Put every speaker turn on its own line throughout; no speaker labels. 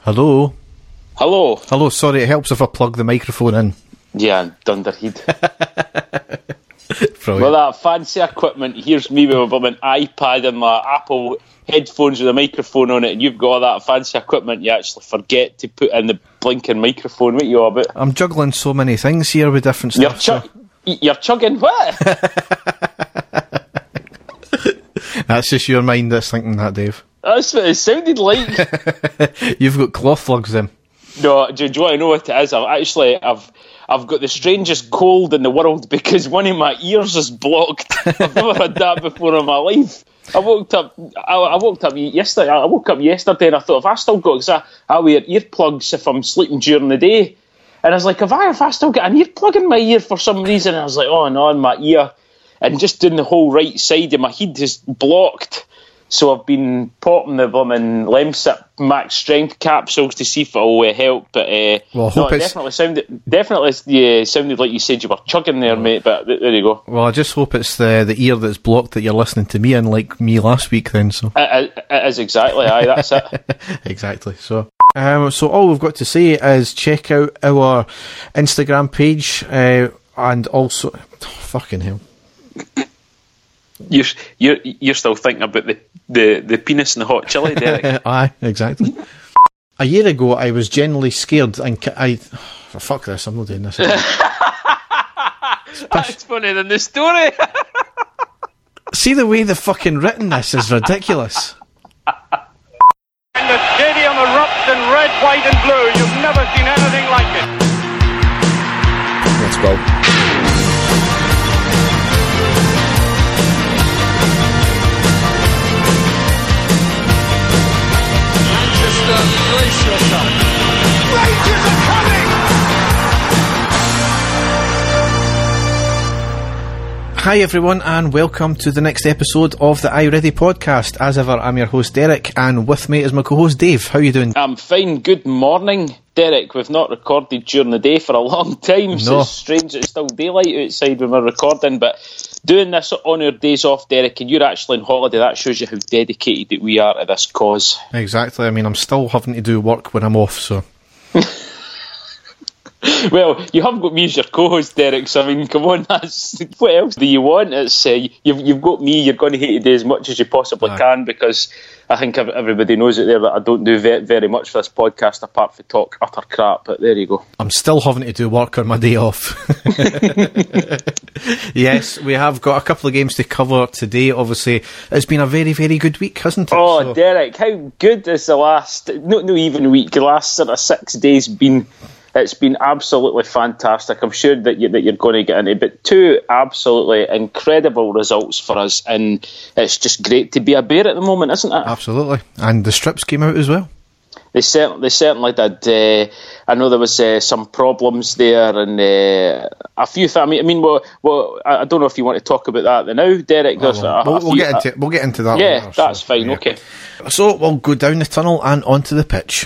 Hello?
Hello.
Hello, sorry, it helps if I plug the microphone in.
Yeah, Dunderhead.
Brilliant.
With that fancy equipment, here's me with my iPad and my Apple headphones with a microphone on it, and you've got all that fancy equipment, you actually forget to put in the blinking microphone. What you all about?
I'm juggling so many things here with different stuff.
You're chugging what?
That's just your mind that's thinking that, Dave.
That's what it sounded like.
You've got cloth lugs then.
No, do you want to know what it is? I've got the strangest cold in the world because one of my ears is blocked. I've never had that before in my life. I woke up yesterday. I woke up yesterday and I thought, if I still got, because I wear earplugs if I'm sleeping during the day, and I was like, if I still got an earplug in my ear for some reason, and I was like, oh no, in my ear, and just doing the whole right side of my head is blocked. So I've been popping the blooming Lemsip max strength capsules to see if it will help. But
well,
no, it definitely sounded like you said you were chugging there, mate. But there you go.
Well, I just hope it's the ear that's blocked that you're listening to me in, like me last week. Then, so
it is exactly. Aye, that's it.
Exactly. So all we've got to say is check out our Instagram page and also, fucking hell.
You're still thinking about the penis and the hot chili, Derek?
Aye, exactly. A year ago, I was genuinely scared, and fuck this, I'm not doing this.
That's funnier than the story.
See the way they've fucking written this is ridiculous.
And the stadium erupts in red, white and blue. You've never seen anything like it.
Let's go.
Brace yourself. Rangers are coming!
Hi everyone, and welcome to the next episode of the I Ready podcast. As ever, I'm your host Derek, and with me is my co-host Dave. How are you doing?
I'm fine. Good morning, Derek. We've not recorded during the day for a long time, so it's strange it's still daylight outside when we're recording, but doing this on our days off, Derek, and you're actually on holiday, that shows you how dedicated we are to this cause.
Exactly. I mean, I'm still having to do work when I'm off, so...
Well, you have got me as your co-host, Derek, so I mean, come on, what else do you want? It's you've got me, you're going to hate today as much as you possibly can, because I think everybody knows it there that I don't do very much for this podcast apart from talk utter crap, but there you go.
I'm still having to do work on my day off. Yes, we have got a couple of games to cover today. Obviously, it's been a very, very good week, hasn't it?
Oh, so, Derek, how good has the last, no even week, the last sort of 6 days been? It's been absolutely fantastic. I'm sure that you're going to get into it, but 2 absolutely incredible results for us, and it's just great to be a Bear at the moment, isn't it?
Absolutely. And the strips came out as well.
They certainly did. I know there was some problems there, and a few things. I mean, well, I don't know if you want to talk about that now, Derek.
We'll get into that.
Yeah,
later,
that's fine. Yeah. Okay.
So we'll go down the tunnel and onto the pitch.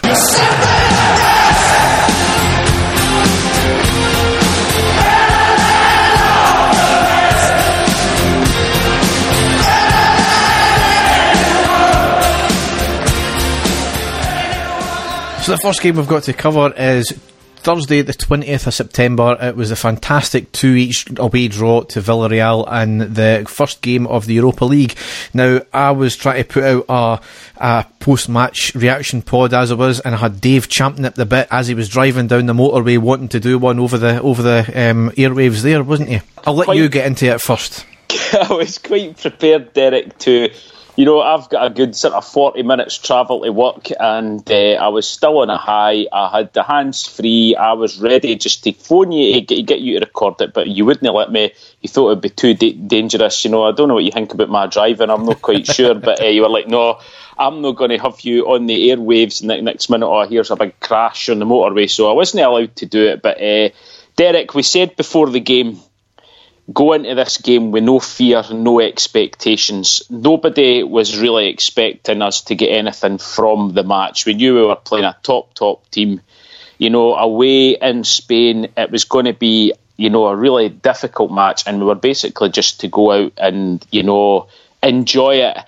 So the first game we've got to cover is Thursday the 20th of September. It was a fantastic 2-each away draw to Villarreal in the first game of the Europa League. Now, I was trying to put out a post-match reaction pod as I was, and I had Dave champing at the bit as he was driving down the motorway wanting to do one over the airwaves there, wasn't he? I'll let you get into it first.
I was quite prepared, Derek, to... You know, I've got a good sort of 40 minutes travel to work, and I was still on a high. I had the hands free. I was ready just to phone you to get you to record it, but you wouldn't let me. You thought it would be too dangerous. You know, I don't know what you think about my driving. I'm not quite sure, but you were like, no, I'm not going to have you on the airwaves. And the next minute, oh, here's a big crash on the motorway. So I wasn't allowed to do it. But Derek, we said before the game, go into this game with no fear, no expectations. Nobody was really expecting us to get anything from the match. We knew we were playing a top team. You know, away in Spain, it was going to be, you know, a really difficult match, and we were basically just to go out and, you know, enjoy it.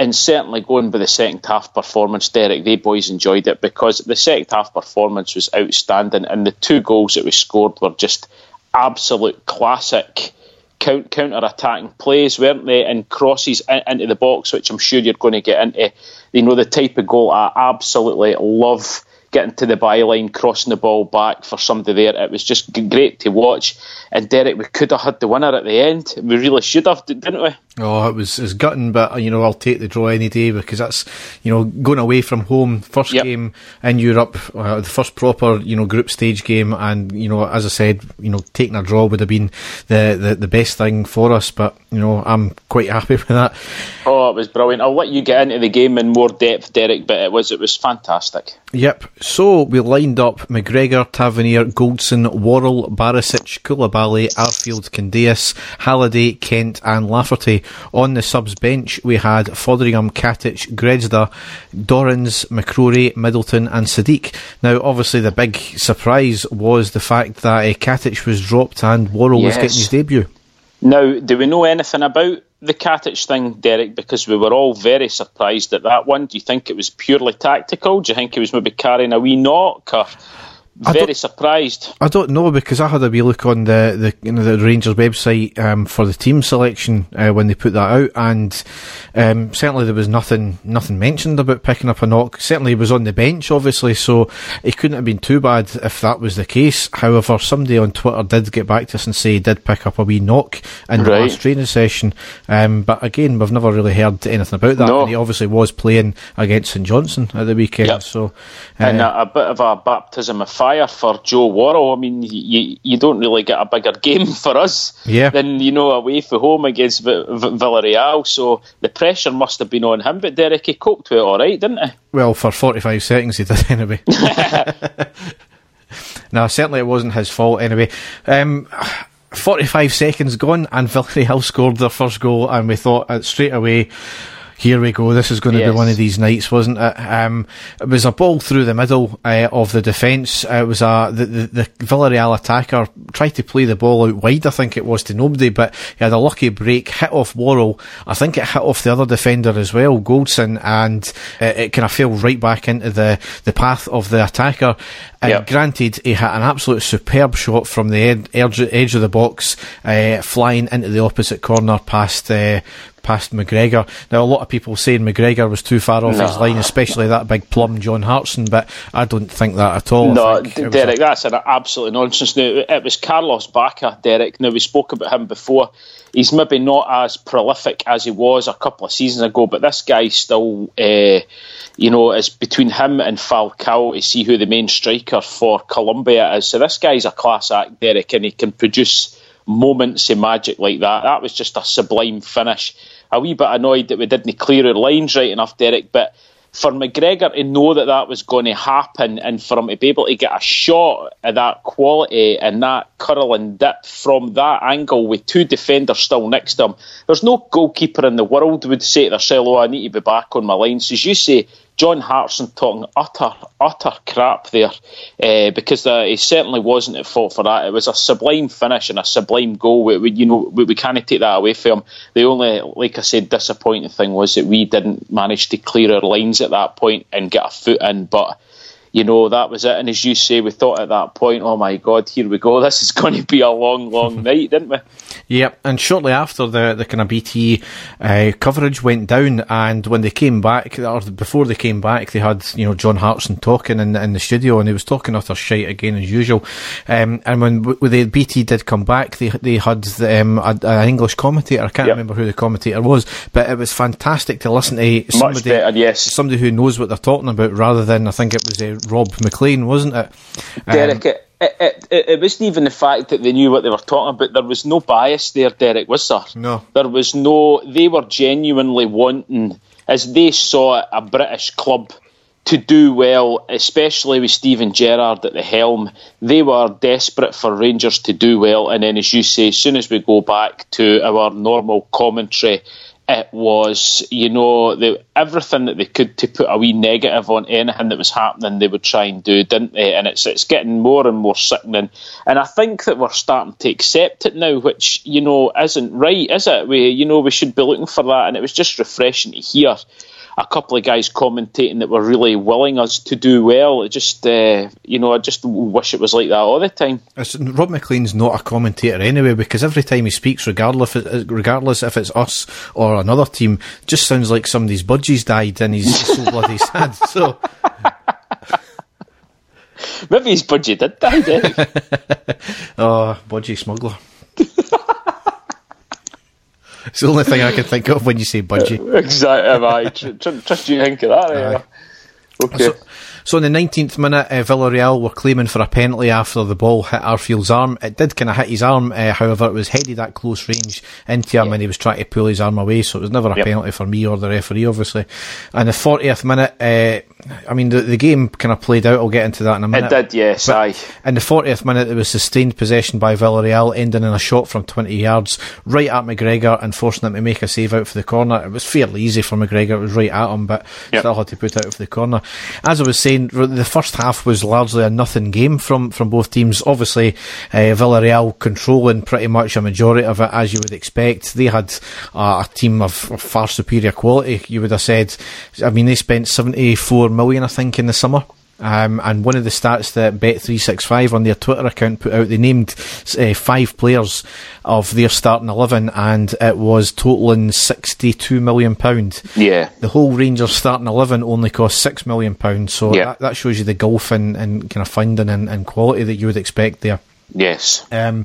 And certainly going by the second half performance, Derek, they boys enjoyed it, because the second half performance was outstanding, and the 2 goals that we scored were just absolute classic counter-attacking plays, weren't they? And crosses into the box, which I'm sure you're going to get into. You know, the type of goal I absolutely love, getting to the byline, crossing the ball back for somebody there. It was just great to watch. And Derek, we could have had the winner at the end. We really should have, didn't we?
Oh, it was gutting, but I'll take the draw any day, because that's going away from home, first game in Europe, the first proper group stage game, and as I said, taking a draw would have been the best thing for us. But I'm quite happy with that.
Oh, it was brilliant. I'll let you get into the game in more depth, Derek, but it was fantastic.
Yep. So we lined up McGregor, Tavernier, Goldson, Worrell, Barisic, Koulibaly, Arfield, Candeas, Halliday, Kent and Lafferty. On the subs bench we had Foderingham, Katic, Gredzda, Dorrans, McCrory, Middleton and Sadiq. Now obviously the big surprise was the fact that Katic was dropped and Worrell was getting his debut. Now,
do we know anything about the Katic thing, Derek? Because we were all very surprised at that one. Do you think it was purely tactical? Do you think he was maybe carrying a wee knock? Or very surprised.
I don't know, because I had a wee look on the Rangers website for the team selection when they put that out, and certainly there was nothing mentioned about picking up a knock. Certainly he was on the bench, obviously, so it couldn't have been too bad if that was the case. However, somebody on Twitter did get back to us and say he did pick up a wee knock in the last training session, but again, we've never really heard anything about that. And he obviously was playing against St Johnstone at the weekend. So
and a bit of a baptism of fire for Joe Worrell. I mean, you don't really get a bigger game for us than away from home against Villarreal, so the pressure must have been on him, but Derek, he coped with it alright, didn't he?
Well, for 45 seconds he did anyway. No, certainly it wasn't his fault anyway. 45 seconds gone and Villarreal scored their first goal, and we thought straight away, here we go, this is going to be one of these nights, wasn't it? It was a ball through the middle of the defence. It was the Villarreal attacker tried to play the ball out wide, I think it was, to nobody, but he had a lucky break, hit off Worrell. I think it hit off the other defender as well, Goldson, and it kind of fell right back into the path of the attacker. Granted, he had an absolute superb shot from the edge of the box, flying into the opposite corner past McGregor. Now, a lot of people saying McGregor was too far off his line, especially that big plum John Hartson, but I don't think that at all.
No, Derek, that's an absolute nonsense. Now, it was Carlos Bacca, Derek. Now, we spoke about him before. He's maybe not as prolific as he was a couple of seasons ago, but this guy still, is between him and Falcao to see who the main striker for Colombia is. So this guy's a class act, Derek, and he can produce moments of magic like that. That was just a sublime finish. A wee bit annoyed that we didn't clear our lines right enough, Derek, but for McGregor to know that was going to happen, and for him to be able to get a shot of that quality and that curl and dip from that angle with 2 defenders still next to him, there's no goalkeeper in the world would say to themselves, I need to be back on my lines. As you say, John Hartson talking utter crap there, because he certainly wasn't at fault for that. It was a sublime finish and a sublime goal. We can't take that away from him. The only, like I said, disappointing thing was that we didn't manage to clear our lines at that point and get a foot in, but that was it. And as you say, we thought at that point, oh my God, here we go, this is going to be a long night, didn't we?
Yep, and shortly after the kind of BT coverage went down, and when they came back, or before they came back, they had John Hartson talking in the studio, and he was talking utter shite again as usual. And when the BT did come back, they had an English commentator. I can't remember who the commentator was, but it was fantastic to listen to somebody who knows what they're talking about, rather than, I think it was Rob McLean, wasn't it?
Derek, it wasn't even the fact that they knew what they were talking about. There was no bias there, Derek, was there?
No.
There was no... They were genuinely wanting, as they saw a British club, to do well, especially with Steven Gerrard at the helm. They were desperate for Rangers to do well, and then, as you say, as soon as we go back to our normal commentary it was, everything that they could to put a wee negative on anything that was happening, they would try and do, didn't they? And it's getting more and more sickening. And I think that we're starting to accept it now, which, isn't right, is it? We should be looking for that. And it was just refreshing to hear a couple of guys commentating that were really willing us to do well. It just, I just wish it was like that all the time.
Rob McLean's not a commentator anyway, because every time he speaks, regardless if it's us or another team, just sounds like somebody's budgies died and he's so bloody sad. So
maybe his budgie did die, Derek.
Oh, budgie smuggler. It's the only thing I can think of when you say budgie.
Exactly. Trust you to think of that. Yeah. Okay.
So in the 19th minute, Villarreal were claiming for a penalty after the ball hit Arfield's arm. It did kind of hit his arm, however, it was headed at close range into him and he was trying to pull his arm away, so it was never a penalty for me or the referee, obviously. And the 40th minute, the game kind of played out. I'll get into that in a minute.
It did, yes, aye.
In the 40th minute, there was sustained possession by Villarreal, ending in a shot from 20 yards, right at McGregor and forcing him to make a save out for the corner. It was fairly easy for McGregor, it was right at him, but still had to put it out for the corner. As I was saying, the first half was largely a nothing game from both teams. Obviously, Villarreal controlling pretty much a majority of it, as you would expect. They had a team of far superior quality, you would have said. They spent 74 million, I think, in the summer. And one of the stats that Bet365 on their Twitter account put out, they named 5 players of their starting 11, and it was totalling £62 million.
Yeah.
The whole Rangers starting 11 only cost £6 million, so that shows you the gulf in kind of funding and quality that you would expect there.
Yes.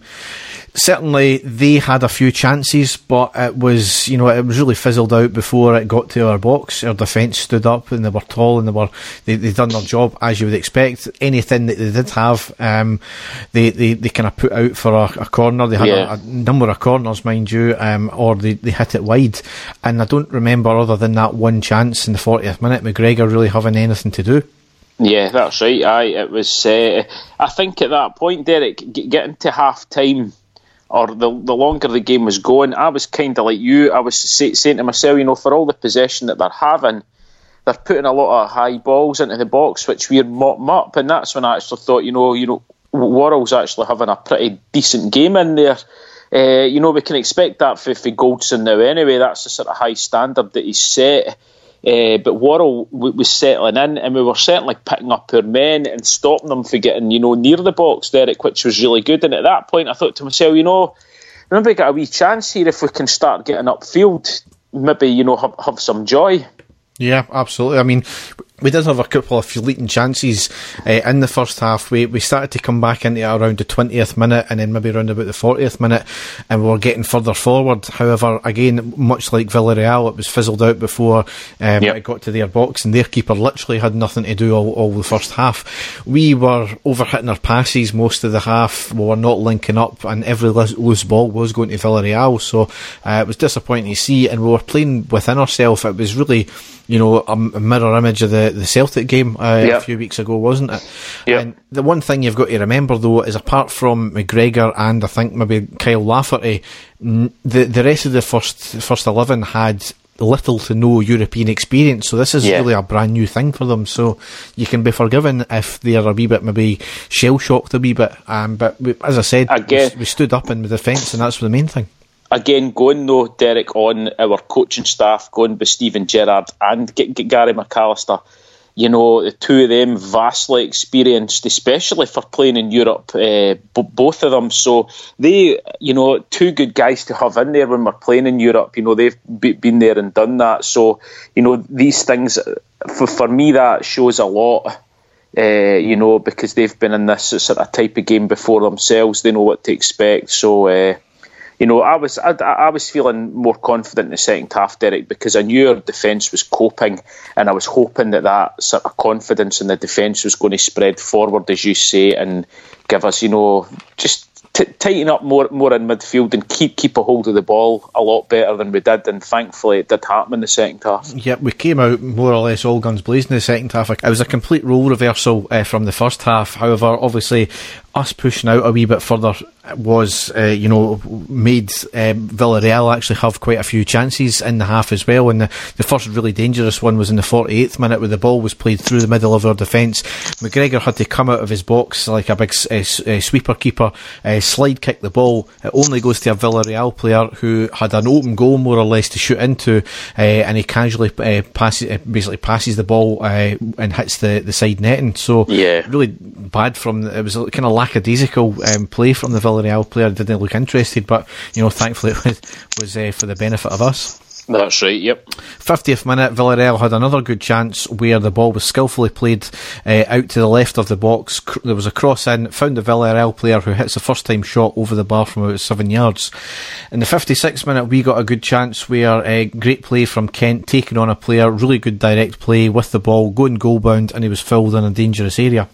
Certainly they had a few chances, but it was really fizzled out before it got to our box. Our defence stood up and they were tall and they done their job as you would expect. Anything that they did have, they kind of put out for a corner. They had a number of corners, mind you, or they hit it wide. And I don't remember, other than that one chance in the 40th minute, McGregor really having anything to do.
Yeah, that's right. It was. I think at that point, Derek, getting to half time, or the longer the game was going, I was kind of like you. I was saying to myself, for all the possession that they're having, they're putting a lot of high balls into the box, which we're mopping up, and that's when I actually thought, Worrell's actually having a pretty decent game in there. We can expect that for Goldson now anyway. That's the sort of high standard that he's set. But Worrell was settling in, and we were certainly picking up our men and stopping them from getting, near the box, Derek, which was really good. And at that point, I thought to myself, maybe get a wee chance here if we can start getting upfield. Maybe, have some joy.
Yeah, absolutely. We did have a couple of fleeting chances in the first half. We started to come back into it around the 20th minute and then maybe around about the 40th minute, and we were getting further forward. However, again, much like Villarreal, it was fizzled out before it got to their box, and their keeper literally had nothing to do all the first half. We were overhitting our passes most of the half. We were not linking up, and every loose ball was going to Villarreal, so it was disappointing to see, and we were playing within ourselves. It was really a mirror image of the Celtic game a few weeks ago, wasn't it?
Yep.
And the one thing you've got to remember, though, is apart from McGregor and I think maybe Kyle Lafferty, the rest of the first 11 had little to no European experience, so this is really a brand new thing for them, so you can be forgiven if they're a wee bit maybe shell-shocked a wee bit, but as I said, we stood up in the defence, and that's the main thing.
Again, going though, Derek, on our coaching staff, going with Steven Gerrard and Gary McAllister, the two of them vastly experienced, especially for playing in Europe, both of them. So they, two good guys to have in there when we're playing in Europe. They've been there and done that. So, these things, for me, that shows a lot. Because they've been in this sort of type of game before themselves. They know what to expect. So, I was feeling more confident in the second half, Derek, because I knew our defence was coping, and I was hoping that sort of confidence in the defence was going to spread forward, as you say, and give us, just tighten up more in midfield and keep a hold of the ball a lot better than we did, and thankfully it did happen in the second half.
Yep, we came out more or less all guns blazing in the second half. It was a complete role reversal from the first half. However, obviously us pushing out a wee bit further was, made Villarreal actually have quite a few chances in the half as well, and the first really dangerous one was in the 48th minute where the ball was played through the middle of our defence. McGregor had to come out of his box like a big sweeper keeper, slide kick the ball. It only goes to a Villarreal player who had an open goal more or less to shoot into, and he casually passes the ball and hits the side netting. So really bad it was a kind of lackadaisical play from the Villarreal player. Didn't look interested, but thankfully it was for the benefit of us.
That's right, yep.
50th minute, Villarreal had another good chance where the ball was skillfully played out to the left of the box. There was a cross in, found the Villarreal player who hits a first time shot over the bar from about 7 yards. In the 56th minute, we got a good chance where great play from Kent, taking on a player, really good direct play with the ball, going goal bound, and he was fouled in a dangerous area.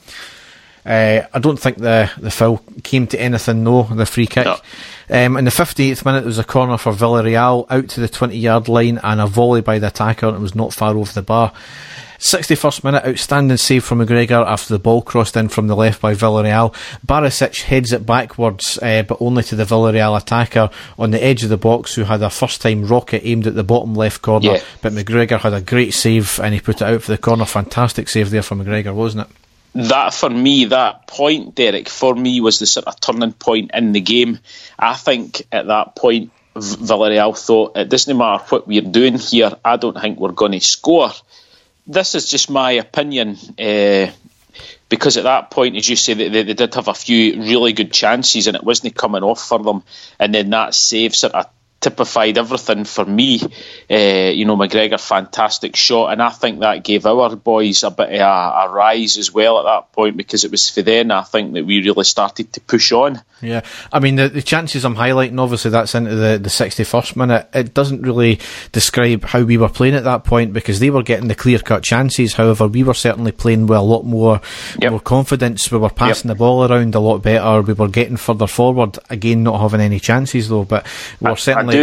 I don't think the foul came to anything, the free kick.
No.
In the 58th minute, there was a corner for Villarreal out to the 20-yard line and a volley by the attacker, and it was not far over the bar. 61st minute, outstanding save from McGregor after the ball crossed in from the left by Villarreal. Barisic heads it backwards, but only to the Villarreal attacker on the edge of the box, who had a first-time rocket aimed at the bottom left corner. But McGregor had a great save and he put it out for the corner. Fantastic save there from McGregor, wasn't it?
That point, Derek, for me was the sort of turning point in the game. I think at that point Villarreal thought, it doesn't matter what we're doing here, I don't think we're going to score. This is just my opinion, because at that point, as you say, they did have a few really good chances and it wasn't coming off for them, and then that save sort of typified everything for me. McGregor, fantastic shot, and I think that gave our boys a bit of a rise as well at that point, because it was for then I think that we really started to push on.
Yeah, I mean the chances I'm highlighting, obviously that's into the 61st minute. It doesn't really describe how we were playing at that point, because they were getting the clear-cut chances. However, we were certainly playing with a lot more confidence. We were passing the ball around a lot better. We were getting further forward. Again, not having any chances though, but we're certainly...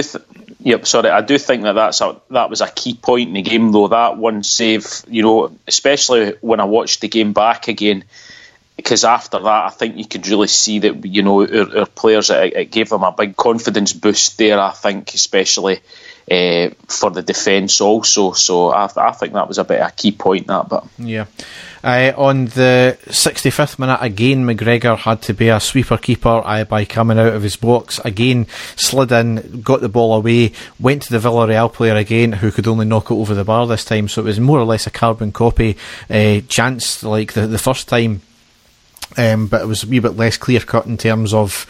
I do think that was a key point in the game, though. That one save, especially when I watched the game back again, because after that, I think you could really see that our players, it gave them a big confidence boost there. I think, especially for the defence also. So I think that was a bit of a key point. On
the 65th minute, again McGregor had to be a sweeper keeper by coming out of his box. Again, slid in, got the ball away, went to the Villarreal player again, who could only knock it over the bar this time. So it was more or less a carbon copy chance like the first time. But it was a wee bit less clear cut in terms of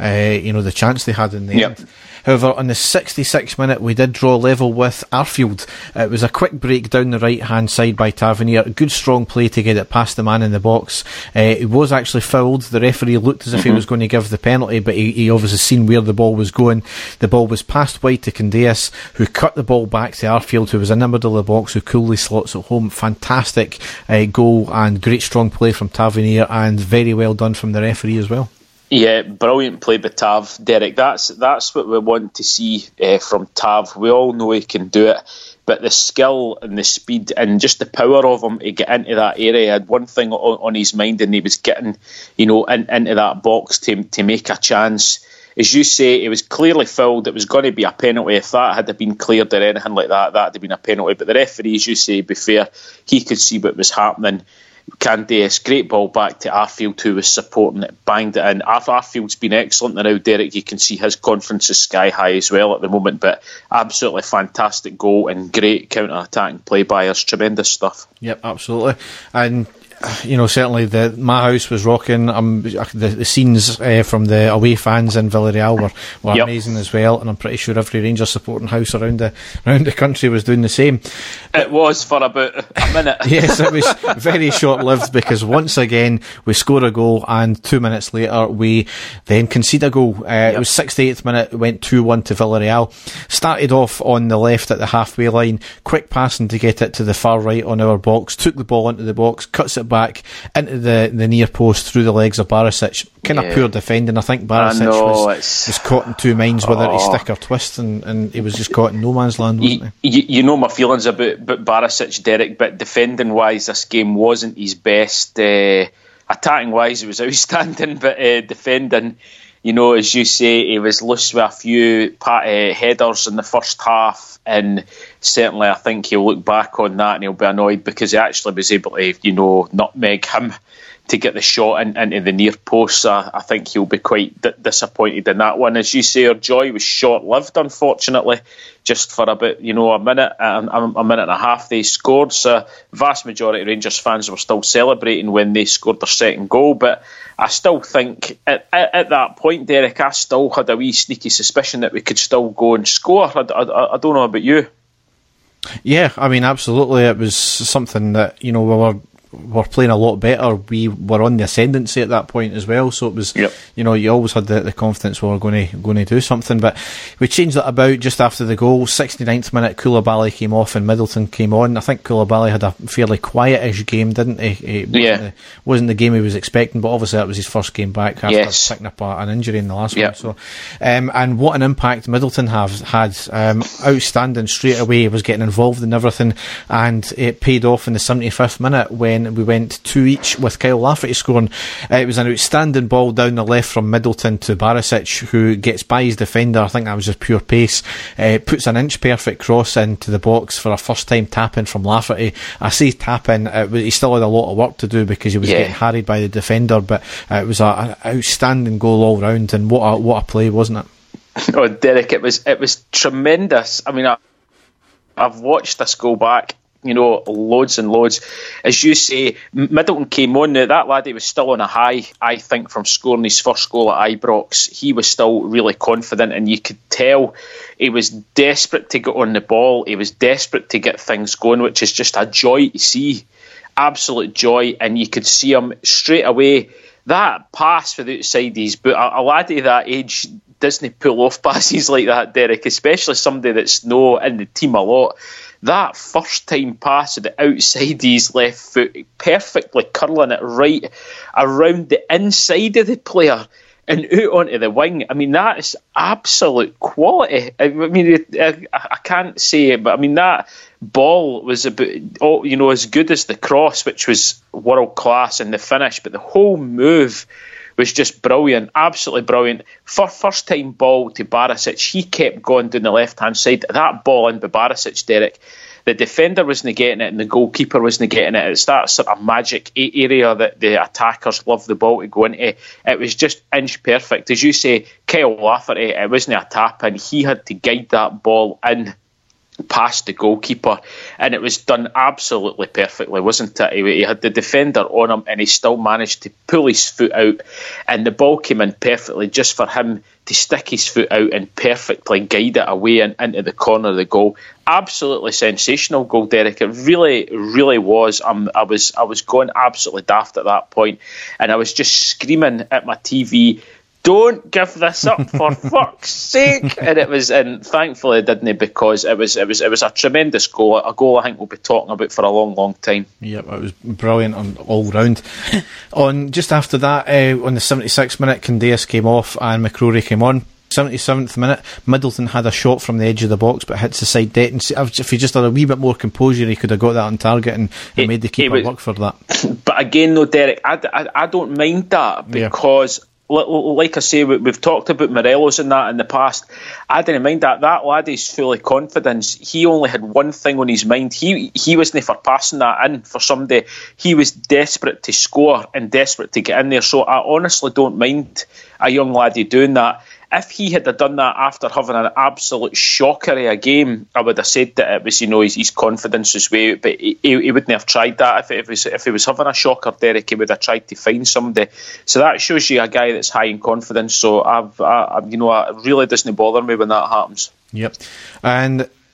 the chance they had in the end. However, on the 66th minute, we did draw level with Arfield. It was a quick break down the right-hand side by Tavernier. Good strong play to get it past the man in the box. He was actually fouled. The referee looked as if he was going to give the penalty, but he obviously seen where the ball was going. The ball was passed wide to Candeias, who cut the ball back to Arfield, who was in the middle of the box, who coolly slots it home. Fantastic goal and great strong play from Tavernier, and very well done from the referee as well.
Yeah, brilliant play by Tav, Derek. That's what we want to see from Tav. We all know he can do it, but the skill and the speed and just the power of him to get into that area. He had one thing on his mind, and he was getting, into that box to make a chance. As you say, it was clearly fouled. It was going to be a penalty. If that had been cleared or anything like that, that would have been a penalty. But the referee, as you say, be fair, he could see what was happening. Candeias, great ball back to Arfield, who was supporting it, banged it in. Arfield's been excellent now, Derek. You can see his confidence is sky high as well at the moment, but absolutely fantastic goal and great counter-attacking play by us. Tremendous stuff.
Yep, absolutely. And certainly my house was rocking. The scenes from the away fans in Villarreal were amazing as well, and I'm pretty sure every Rangers supporting house around the country was doing the same.
It was for about a minute.
Yes, it was very short-lived, because once again we score a goal, and 2 minutes later we then concede a goal. It was 68th minute, went 2-1 to Villarreal. Started off on the left at the halfway line, quick passing to get it to the far right on our box, took the ball into the box, cuts it back into the near post through the legs of Barisic. Kind of poor defending. I think Barisic was caught in two minds whether to stick or twist, and he was just caught in no man's land, wasn't he?
You know my feelings about Barisic, Derek, but defending wise this game wasn't his best. Attacking wise it was outstanding, but defending, you know, as you say, he was loose with a few headers in the first half, and certainly I think he'll look back on that and he'll be annoyed because he actually was able to, you know, nutmeg him to get the shot into the near post. So I think he'll be quite disappointed in that one. As you say, our joy was short-lived, unfortunately, just for about, you know, a minute and a half they scored. So vast majority of Rangers fans were still celebrating when they scored their second goal, but I still think at that point, Derek, I still had a wee sneaky suspicion that we could still go and score. I don't know about you.
Yeah, I mean, absolutely. It was something that, you know, we were playing a lot better. We were on the ascendancy at that point as well, so it was, you know, you always had the confidence we were going to do something. But we changed that about just after the goal. 69th minute, Koulibaly came off and Middleton came on. I think Koulibaly had a fairly quietish game, didn't he? It wasn't the game he was expecting, but obviously that was his first game back after picking up an injury in the last one. So, and what an impact Middleton had. Outstanding straight away. He was getting involved in everything, and it paid off in the 75th minute when we went 2 each with Kyle Lafferty scoring. It was an outstanding ball down the left from Middleton to Barisic, who gets by his defender. I think that was just pure pace. Puts an inch perfect cross into the box for a first time tap-in from Lafferty. I say tap-in, he still had a lot of work to do because he was getting harried by the defender, but it was an outstanding goal all round, and what a play, wasn't it?
Oh, Derek, it was tremendous. I mean, I've watched this go back, you know, loads and loads. As you say, Middleton came on. Now, that laddie was still on a high, I think, from scoring his first goal at Ibrox. He was still really confident, and you could tell he was desperate to get on the ball. He was desperate to get things going, which is just a joy to see. Absolute joy. And you could see him straight away. That pass for the outside his boot, a laddie that age doesn't pull off passes like that, Derek, especially somebody that's in the team a lot. That first time pass to the outside his left foot, perfectly curling it right around the inside of the player and out onto the wing. I mean, that is absolute quality. I mean, I can't say it, but I mean, that ball was about, you know, as good as the cross, which was world class in the finish, but the whole move was just brilliant, absolutely brilliant. First time ball to Barisic, he kept going down the left hand side. That ball in by Barisic, Derek, the defender wasn't getting it and the goalkeeper wasn't getting it. It's that sort of magic area that the attackers love the ball to go into. It was just inch perfect. As you say, Kyle Lafferty, it wasn't a tap in. He had to guide that ball in past the goalkeeper, and it was done absolutely perfectly, wasn't it? He had the defender on him and he still managed to pull his foot out, and the ball came in perfectly just for him to stick his foot out and perfectly guide it away and into the corner of the goal. Absolutely sensational goal, Derek. It really, really was. I was going absolutely daft at that point, and I was just screaming at my TV, "Don't give this up for fuck's sake!" And thankfully it didn't, because it was a tremendous goal, a goal I think we'll be talking about for a long, long time.
Yep, it was brilliant on all round. On just after that, on the 76th minute, Candeas came off and McCrory came on. 77th minute, Middleton had a shot from the edge of the box but hits the side net, and if he just had a wee bit more composure he could have got that on target and made the keeper work for that.
But again though, Derek, I don't mind that, because like I say, we've talked about Morelos and that in the past. I didn't mind that. That laddie's full of confidence. He only had one thing on his mind. He wasn't for passing that in for somebody. He was desperate to score and desperate to get in there. So I honestly don't mind a young laddie doing that. If he had done that after having an absolute shocker of a game, I would have said that it was, you know, his confidence was way out, but he wouldn't have tried that. If he was having a shocker, Derek, he would have tried to find somebody. So that shows you a guy that's high in confidence. So it really doesn't bother me when that happens.
Yep. And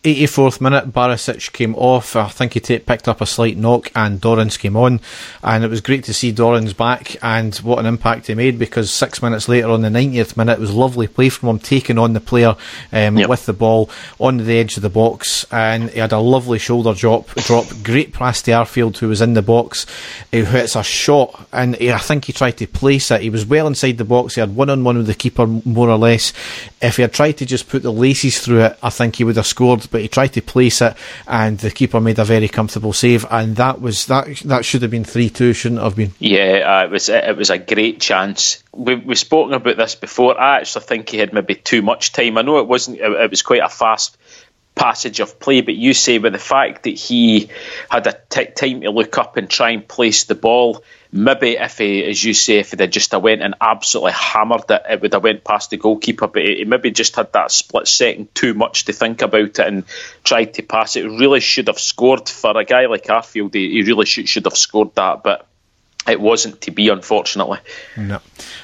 84th minute, Barisic came off. I think he picked up a slight knock, and Dorrans came on, and it was great to see Dorrans back, and what an impact he made, because 6 minutes later on the 90th minute, it was lovely play from him, taking on the player with the ball on the edge of the box, and he had a lovely shoulder drop, great pass to Arfield, who was in the box. He hits a shot, and I think he tried to place it. He was well inside the box, he had one-on-one with the keeper, more or less. If he had tried to just put the laces through it, I think he would have scored, but he tried to place it, and the keeper made a very comfortable save, and that should have been 3-2, shouldn't have been.
Yeah, it was a great chance. We've spoken about this before. I actually think he had maybe too much time. I know it wasn't. It was quite a fast passage of play, but you say with the fact that he had a time to look up and try and place the ball, maybe if he, as you say, if he just went and absolutely hammered it, it would have went past the goalkeeper, but he maybe just had that split second too much to think about it and tried to pass it. Really should have scored. For a guy like Arfield, he really should have scored that, but it wasn't to be, unfortunately.
No.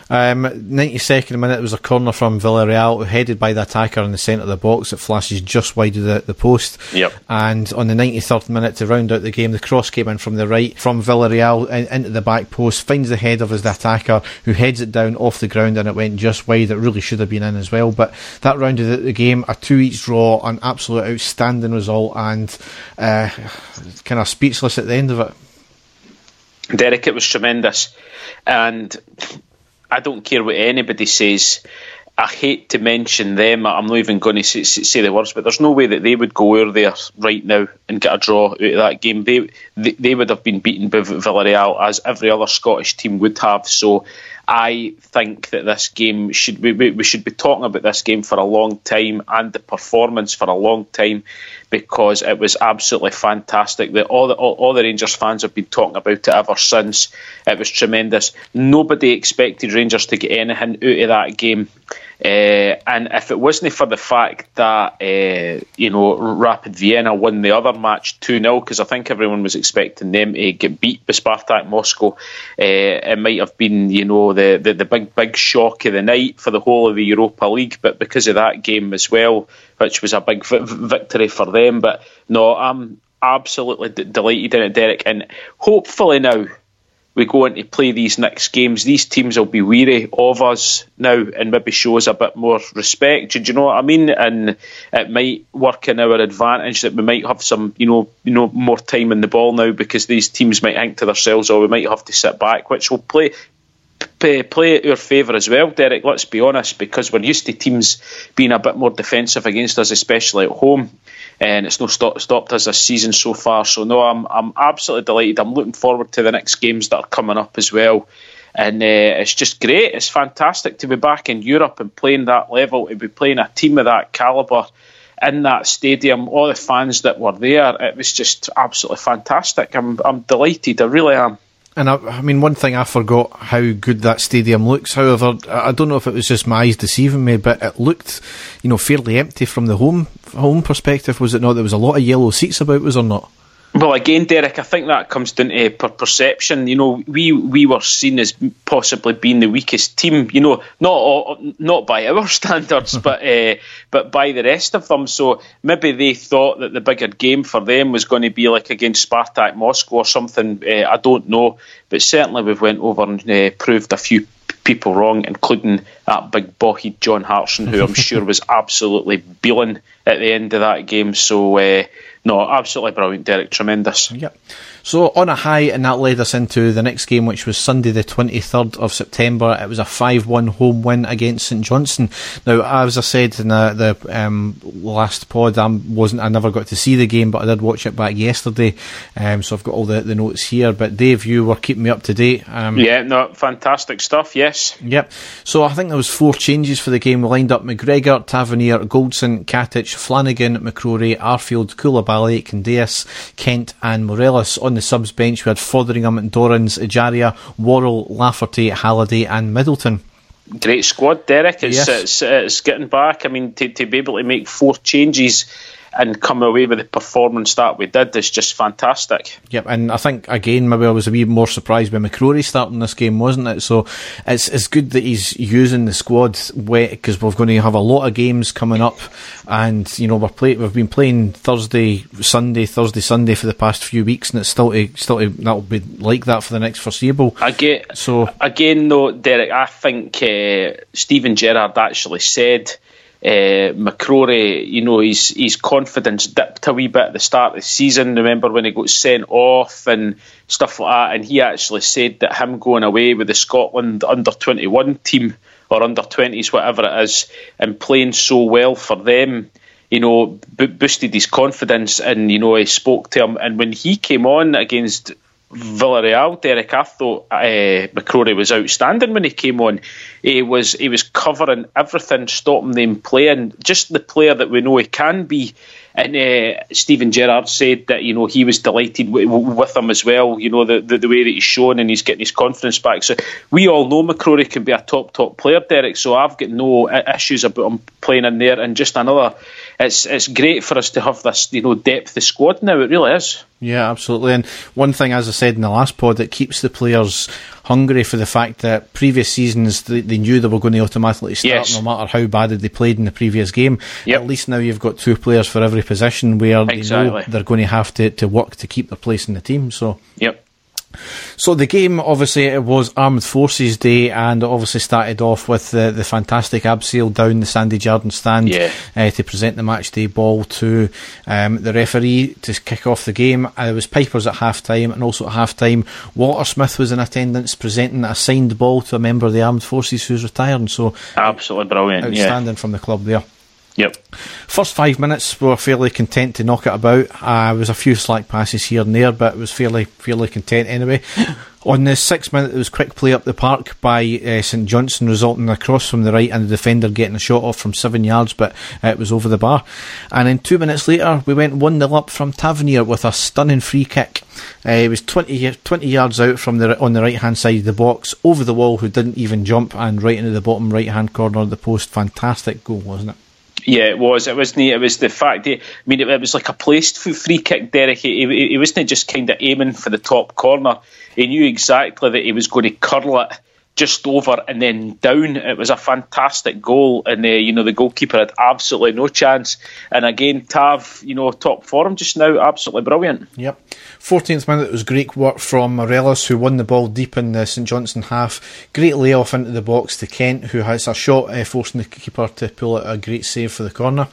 92nd minute, it was a corner from Villarreal, headed by the attacker in the centre of the box. It flashes just wide of the post.
Yep.
And on the 93rd minute, to round out the game, the cross came in from the right, from Villarreal into the back post, finds the head of his attacker, who heads it down off the ground, and it went just wide. It really should have been in as well. But that rounded out the game, a 2-2 draw, an absolute outstanding result, and kind of speechless at the end of it.
Derek, it was tremendous, and I don't care what anybody says. I hate to mention them. I'm not even going to say the words, but there's no way that they would go over there right now and get a draw out of that game. They would have been beaten by Villarreal, as every other Scottish team would have. So I think that this game we should be talking about this game for a long time, and the performance for a long time, because it was absolutely fantastic. All the Rangers fans have been talking about it ever since. It was tremendous. Nobody expected Rangers to get anything out of that game. And if it wasn't for the fact that Rapid Vienna won the other match 2-0, because I think everyone was expecting them to get beat by Spartak Moscow, it might have been the big shock of the night for the whole of the Europa League. But because of that game as well, which was a big victory for them. But no, I'm absolutely delighted in it, Derek, and hopefully now we go on to play these next games, these teams will be weary of us now and maybe show us a bit more respect. Do you know what I mean? And it might work in our advantage that we might have some, more time in the ball now, because these teams might think to themselves, we might have to sit back, which will play our favour as well, Derek, let's be honest, because we're used to teams being a bit more defensive against us, especially at home, and it's not stopped us this season so far. So no, I'm absolutely delighted. I'm looking forward to the next games that are coming up as well, and it's just great. It's fantastic to be back in Europe and playing that level, to be playing a team of that calibre in that stadium, all the fans that were there. It was just absolutely fantastic. I'm delighted, I really am.
And I mean, one thing I forgot, how good that stadium looks. However, I don't know if it was just my eyes deceiving me, but it looked, fairly empty from the home perspective. Was it not? There was a lot of yellow seats about, was there not?
Well, again, Derek, I think that comes down to perception. We were seen as possibly being the weakest team. Not by our standards, but by the rest of them. So maybe they thought that the bigger game for them was going to be like against Spartak Moscow or something. I don't know, but certainly we've went over and proved a few people wrong, including that big bohead John Hartson, who I'm sure was absolutely beeling at the end of that game. So. No, absolutely brilliant, Derek. Tremendous.
Yep. So on a high, and that led us into the next game, which was Sunday the 23rd of September. It was a 5-1 home win against St Johnstone. Now, as I said in the last pod, I never got to see the game, but I did watch it back yesterday, so I've got all the notes here. But Dave, you were keeping me up to date.
Fantastic stuff, yes.
Yep. So I think there was 4 changes for the game. We lined up McGregor, Tavernier, Goldson, Katic, Flanagan, McCrory, Arfield, Koulibaly, Candeas, Kent and Morelos. On the subs bench, we had Fotheringham, Dorrans, Ejaria, Worrell, Lafferty, Halliday and Middleton.
Great squad, Derek. It's getting back. I mean, to be able to make 4 changes and come away with the performance that we did is just fantastic.
Yep, and I think, again, maybe I was a wee more surprised by McCrory starting this game, wasn't it? So it's good that he's using the squad, because we're going to have a lot of games coming up, and we've been playing Thursday, Sunday for the past few weeks, and it's still that'll be like that for the next foreseeable.
Again, though, Derek, I think Steven Gerrard actually said McCrory, his confidence dipped a wee bit at the start of the season. Remember when he got sent off and stuff like that, and he actually said that him going away with the Scotland under-21 team, or under-20s, whatever it is, and playing so well for them, boosted his confidence, and he spoke to him. And when he came on against Villarreal, Derek, I thought McCrory was outstanding when he came on. He was covering everything, stopping them playing, just the player that we know he can be. And Steven Gerrard said that he was delighted with him as well. The way that he's shown, and he's getting his confidence back. So we all know McCrory can be a top player, Derek. So I've got no issues about him playing in there. And just another, it's great for us to have this depth of squad now. It really is.
Yeah, absolutely. And one thing, as I said in the last pod, it keeps the players hungry for the fact that previous seasons they knew they were going to automatically start, no matter how bad they played in the previous game. Yep. At least now you've got 2 players for every position where they know they're going to have to work to keep their place in the team. So
yep.
So the game, obviously, it was Armed Forces Day, and it obviously started off with the fantastic abseil down the Sandy Jardine stand to present the match day ball to the referee to kick off the game. There was pipers at half time, and also at half time Walter Smith was in attendance presenting a signed ball to a member of the Armed Forces who's retiring. So
absolutely brilliant,
outstanding from the club there.
Yep.
First 5 minutes we were fairly content to knock it about. There was a few slack passes here and there, but it was fairly content anyway. On the 6th minute, there was quick play up the park by St Johnstone, resulting in a cross from the right and the defender getting a shot off from 7 yards, but it was over the bar. And then 2 minutes later, we went 1-0 up from Tavernier with a stunning free kick. It was 20 yards out from on the right hand side of the box, over the wall, who didn't even jump, and right into the bottom right hand corner of the post. Fantastic goal, wasn't it?
Yeah, it was. It wasn't. It was the fact that, it was like a placed free kick, Derek. He wasn't just kind of aiming for the top corner. He knew exactly that he was going to curl it just over and then down. It was a fantastic goal, and the goalkeeper had absolutely no chance. And again, Tav, top form just now, absolutely brilliant.
Yep. 14th minute, it was great work from Morelos, who won the ball deep in the St Johnstone half. Great layoff into the box to Kent, who has a shot forcing the keeper to pull out a great save for the corner.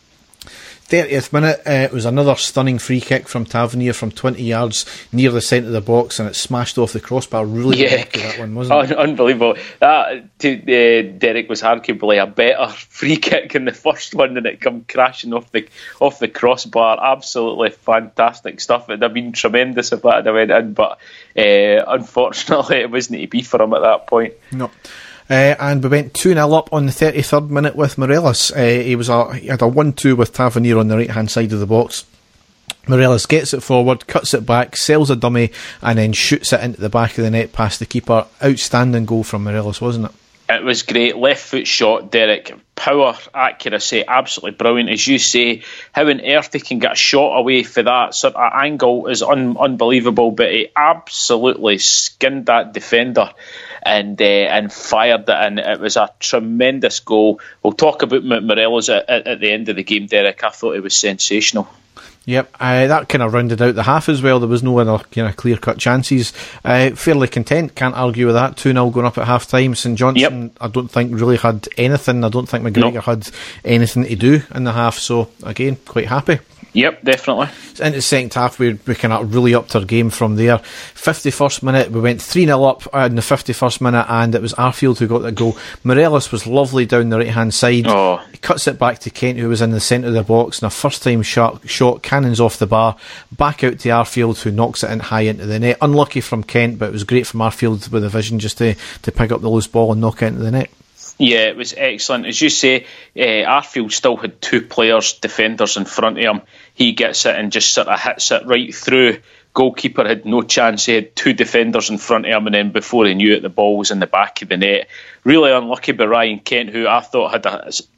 30th minute, it was another stunning free kick from Tavernier from 20 yards near the centre of the box, and it smashed off the crossbar. Really lucky, that one, wasn't it?
Unbelievable. That, Derek, was arguably a better free kick in the first one, and it come crashing off the crossbar. Absolutely fantastic stuff. It would have been tremendous if that had went in, but unfortunately it wasn't to be for him at that point.
No. And we went 2-0 up on the 33rd minute with Morelos. He had a 1-2 with Tavernier on the right hand side of the box. Morelos gets it forward, cuts it back, sells a dummy, and then shoots it into the back of the net past the keeper. Outstanding goal from Morelos, wasn't it?
It was great. Left foot shot, Derek. Power, accuracy, absolutely brilliant. As you say, how on earth he can get a shot away for that sort of angle is unbelievable, but he absolutely skinned that defender and fired it in. It was a tremendous goal. We'll talk about Morelos at the end of the game, Derek. I thought it was sensational.
Yep, that kind of rounded out the half as well. There was no other kind of clear-cut chances. Fairly content, can't argue with that. 2-0 going up at half-time. St Johnstone, I don't think really had anything. I don't think McGregor had anything to do in the half. So, again, quite happy.
Yep, definitely.
Into the second half, we kind of really upped our game from there. 51st minute, we went 3-0 up in the 51st minute, and it was Arfield who got the goal. Morelos was lovely down the right-hand side. He cuts it back to Kent, who was in the centre of the box, and a first-time shot cannons off the bar, back out to Arfield, who knocks it in high into the net. Unlucky from Kent, but it was great from Arfield with a vision just to pick up the loose ball and knock it into the net.
Yeah, it was excellent. As you say, Arfield still had 2 defenders in front of him. He gets it and just sort of hits it right through. Goalkeeper had no chance. He had 2 defenders in front of him, and then before he knew it, the ball was in the back of the net. Really unlucky by Ryan Kent, who I thought had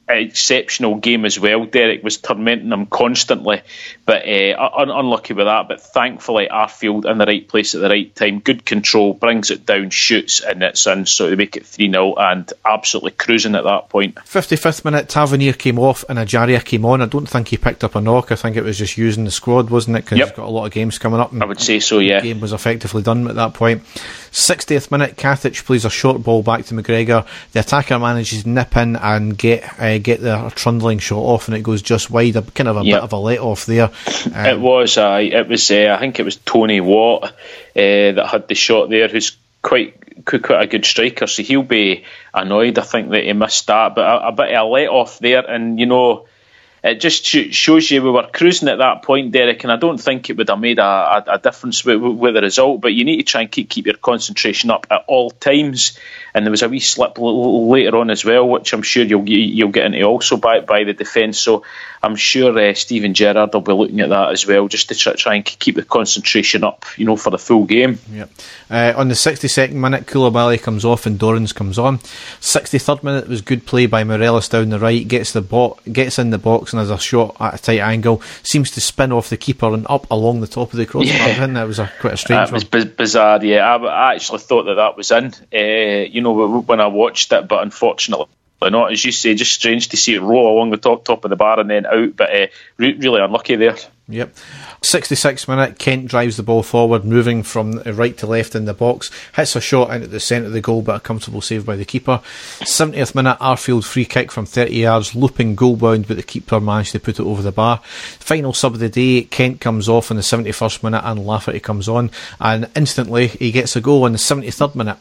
exceptional game as well. Derek was tormenting them constantly, but unlucky with that. But thankfully, Arfield in the right place at the right time. Good control, brings it down, shoots, and it's in. So they make it 3-0 and absolutely cruising at that point.
55th minute, Tavernier came off and Ajaria came on. I don't think he picked up a knock. I think it was just using the squad, wasn't it? Because he's got a lot of games coming up.
I would say so, yeah.
The game was effectively done at that point. 60th minute, Katic plays a short ball back to McGregor. The attacker manages to nip in and get the trundling shot off, and it goes just wide. Kind of a bit of a let off there.
It was. I think it was Tony Watt that had the shot there, who's quite a good striker. So he'll be annoyed, I think, that he missed that. But a bit of a let off there, and it just shows you we were cruising at that point, Derek, and I don't think it would have made a difference with the result, but you need to try and keep your concentration up at all times. And there was a wee slip later on as well, which I'm sure you'll get into also by the defence. So I'm sure Steven Gerrard will be looking at that as well, just to try and keep the concentration up, for the full game.
Yep. On the 62nd minute, Koulibaly comes off and Dorrans comes on. 63rd minute was good play by Morelos down the right, gets in the box and has a shot at a tight angle, seems to spin off the keeper and up along the top of the crossbar. That was quite a strange one.
It was bizarre, yeah. I actually thought that was in, when I watched it, but unfortunately not. As you say, just strange to see it roll along the top of the bar and then out, but really unlucky there.
Yep. 66th minute, Kent drives the ball forward, moving from right to left in the box, hits a shot into the centre of the goal, but a comfortable save by the keeper. 70th minute, Arfield free kick from 30 yards, looping goal bound, but the keeper managed to put it over the bar. Final sub of the day, Kent comes off in the 71st minute and Lafferty comes on, and instantly he gets a goal in the 73rd minute.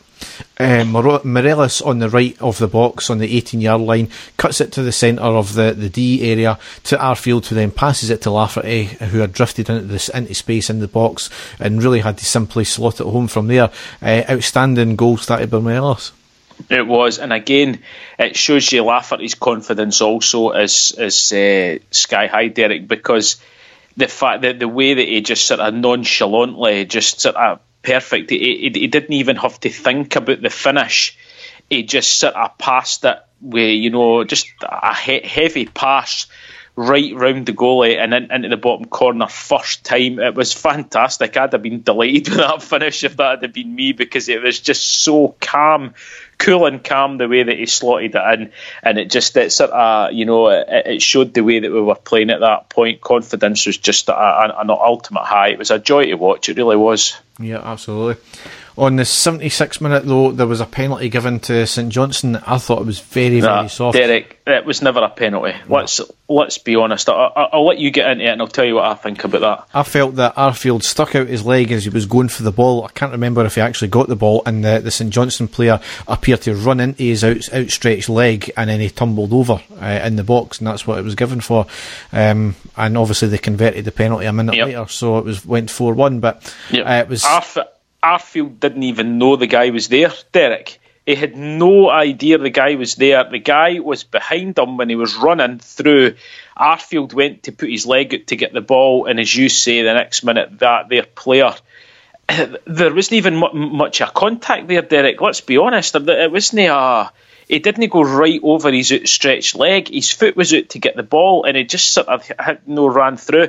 Morelos on the right of the box on the 18-yard line cuts it to the centre of the D area to Arfield, who then passes it to Lafferty, who had drifted into space in the box and really had to simply slot it home from there. Outstanding goal started by Morelos.
It was, and again, it shows you Lafferty's confidence also is sky high, Derek, because the fact that the way that he just sort of nonchalantly just sort of perfect. He didn't even have to think about the finish. He just sort of passed it with, just a heavy pass right round the goalie and into the bottom corner first time. It was fantastic. I'd have been delighted with that finish if that had been me, because it was just so cool and calm the way that he slotted it in, and it sort of it showed the way that we were playing at that point. Confidence was just an ultimate high. It was a joy to watch. It really was.
Yeah, absolutely. On the 76th minute, though, there was a penalty given to St Johnstone. I thought it was very, very soft.
Derek, it was never a penalty. No. Let's be honest. I'll let you get into it and I'll tell you what I think about that.
I felt that Arfield stuck out his leg as he was going for the ball. I can't remember if he actually got the ball, and the St Johnstone player appeared to run into his outstretched leg, and then he tumbled over in the box, and that's what it was given for. And obviously they converted the penalty a minute later, so it went 4-1. But it was...
Arfield didn't even know the guy was there, Derek. He had no idea the guy was there. The guy was behind him when he was running through. Arfield went to put his leg out to get the ball, and as you say, the next minute, that their player... There wasn't even much of contact there, Derek. Let's be honest. It wasn't he didn't go right over his outstretched leg. His foot was out to get the ball, and he just sort of ran through.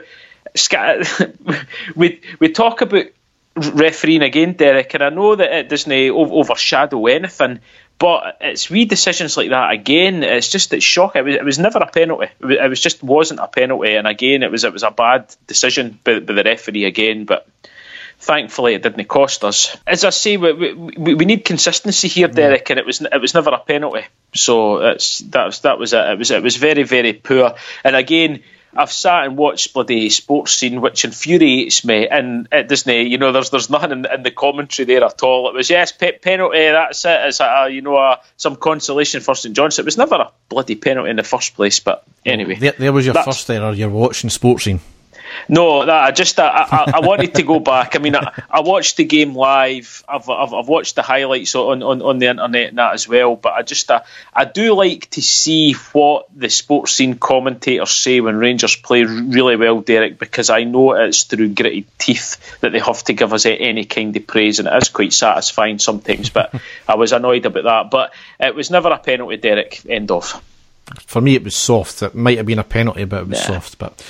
We talk about refereeing again, Derek, and I know that it doesn't overshadow anything, but it's wee decisions like that again. It's just it's shocking. It was never a penalty. It just wasn't a penalty, and again, it was a bad decision by the referee again. But thankfully, it didn't cost us. As I say, we need consistency here, Derek, and it was never a penalty. So that was it. It was very, very poor, and again, I've sat and watched bloody Sports Scene, which infuriates me, and it doesn't, there's nothing in the commentary there at all. It was, yes, penalty, that's it. It's some consolation for St Johnstone. It was never a bloody penalty in the first place, but anyway.
There was your first error. You're watching Sports Scene.
No, I wanted to go back. I mean, I watched the game live. I've watched the highlights on the internet and that as well. But I do like to see what the Sports Scene commentators say when Rangers play really well, Derek, because I know it's through gritted teeth that they have to give us any kind of praise, and it is quite satisfying sometimes. But I was annoyed about that. But it was never a penalty, Derek. End of.
For me, it was soft. It might have been a penalty, but it was soft. But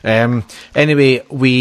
anyway,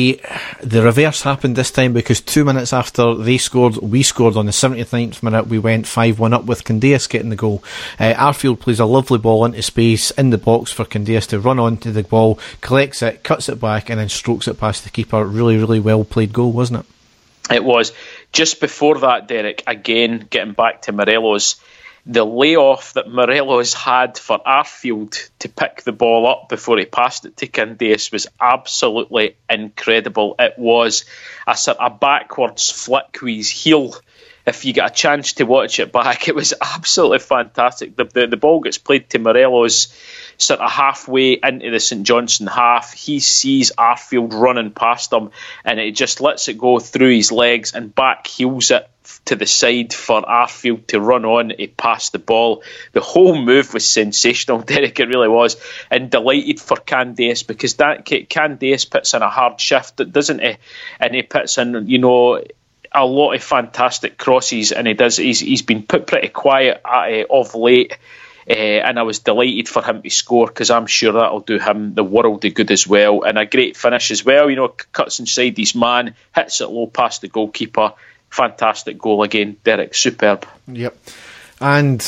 the reverse happened this time, because 2 minutes after they scored, we scored on the 79th minute. We went 5-1 up with Candeias getting the goal. Arfield plays a lovely ball into space in the box for Candeias to run onto the ball, collects it, cuts it back, and then strokes it past the keeper. Really, really well played goal, wasn't it?
It was. Just before that, Derek, again, getting back to Morelos, the layoff that Morelos had for Arfield to pick the ball up before he passed it to Candeias was absolutely incredible. It was a sort of backwards flick with his heel. If you get a chance to watch it back, it was absolutely fantastic. The ball gets played to Morelos sort of halfway into the St Johnstone half. He sees Arfield running past him, and it just lets it go through his legs and back heels it to the side for Arfield to run on to pass the ball. The whole move was sensational, Derek, it really was, and delighted for Candeias, because that Candeias puts in a hard shift, doesn't he? And he puts in, you know, a lot of fantastic crosses, and he's been put pretty quiet of late. And I was delighted for him to score, because I'm sure that'll do him the world of good as well. And a great finish as well, you know, cuts inside his man, hits it low past the goalkeeper. Fantastic goal again, Derek, superb.
Yep. And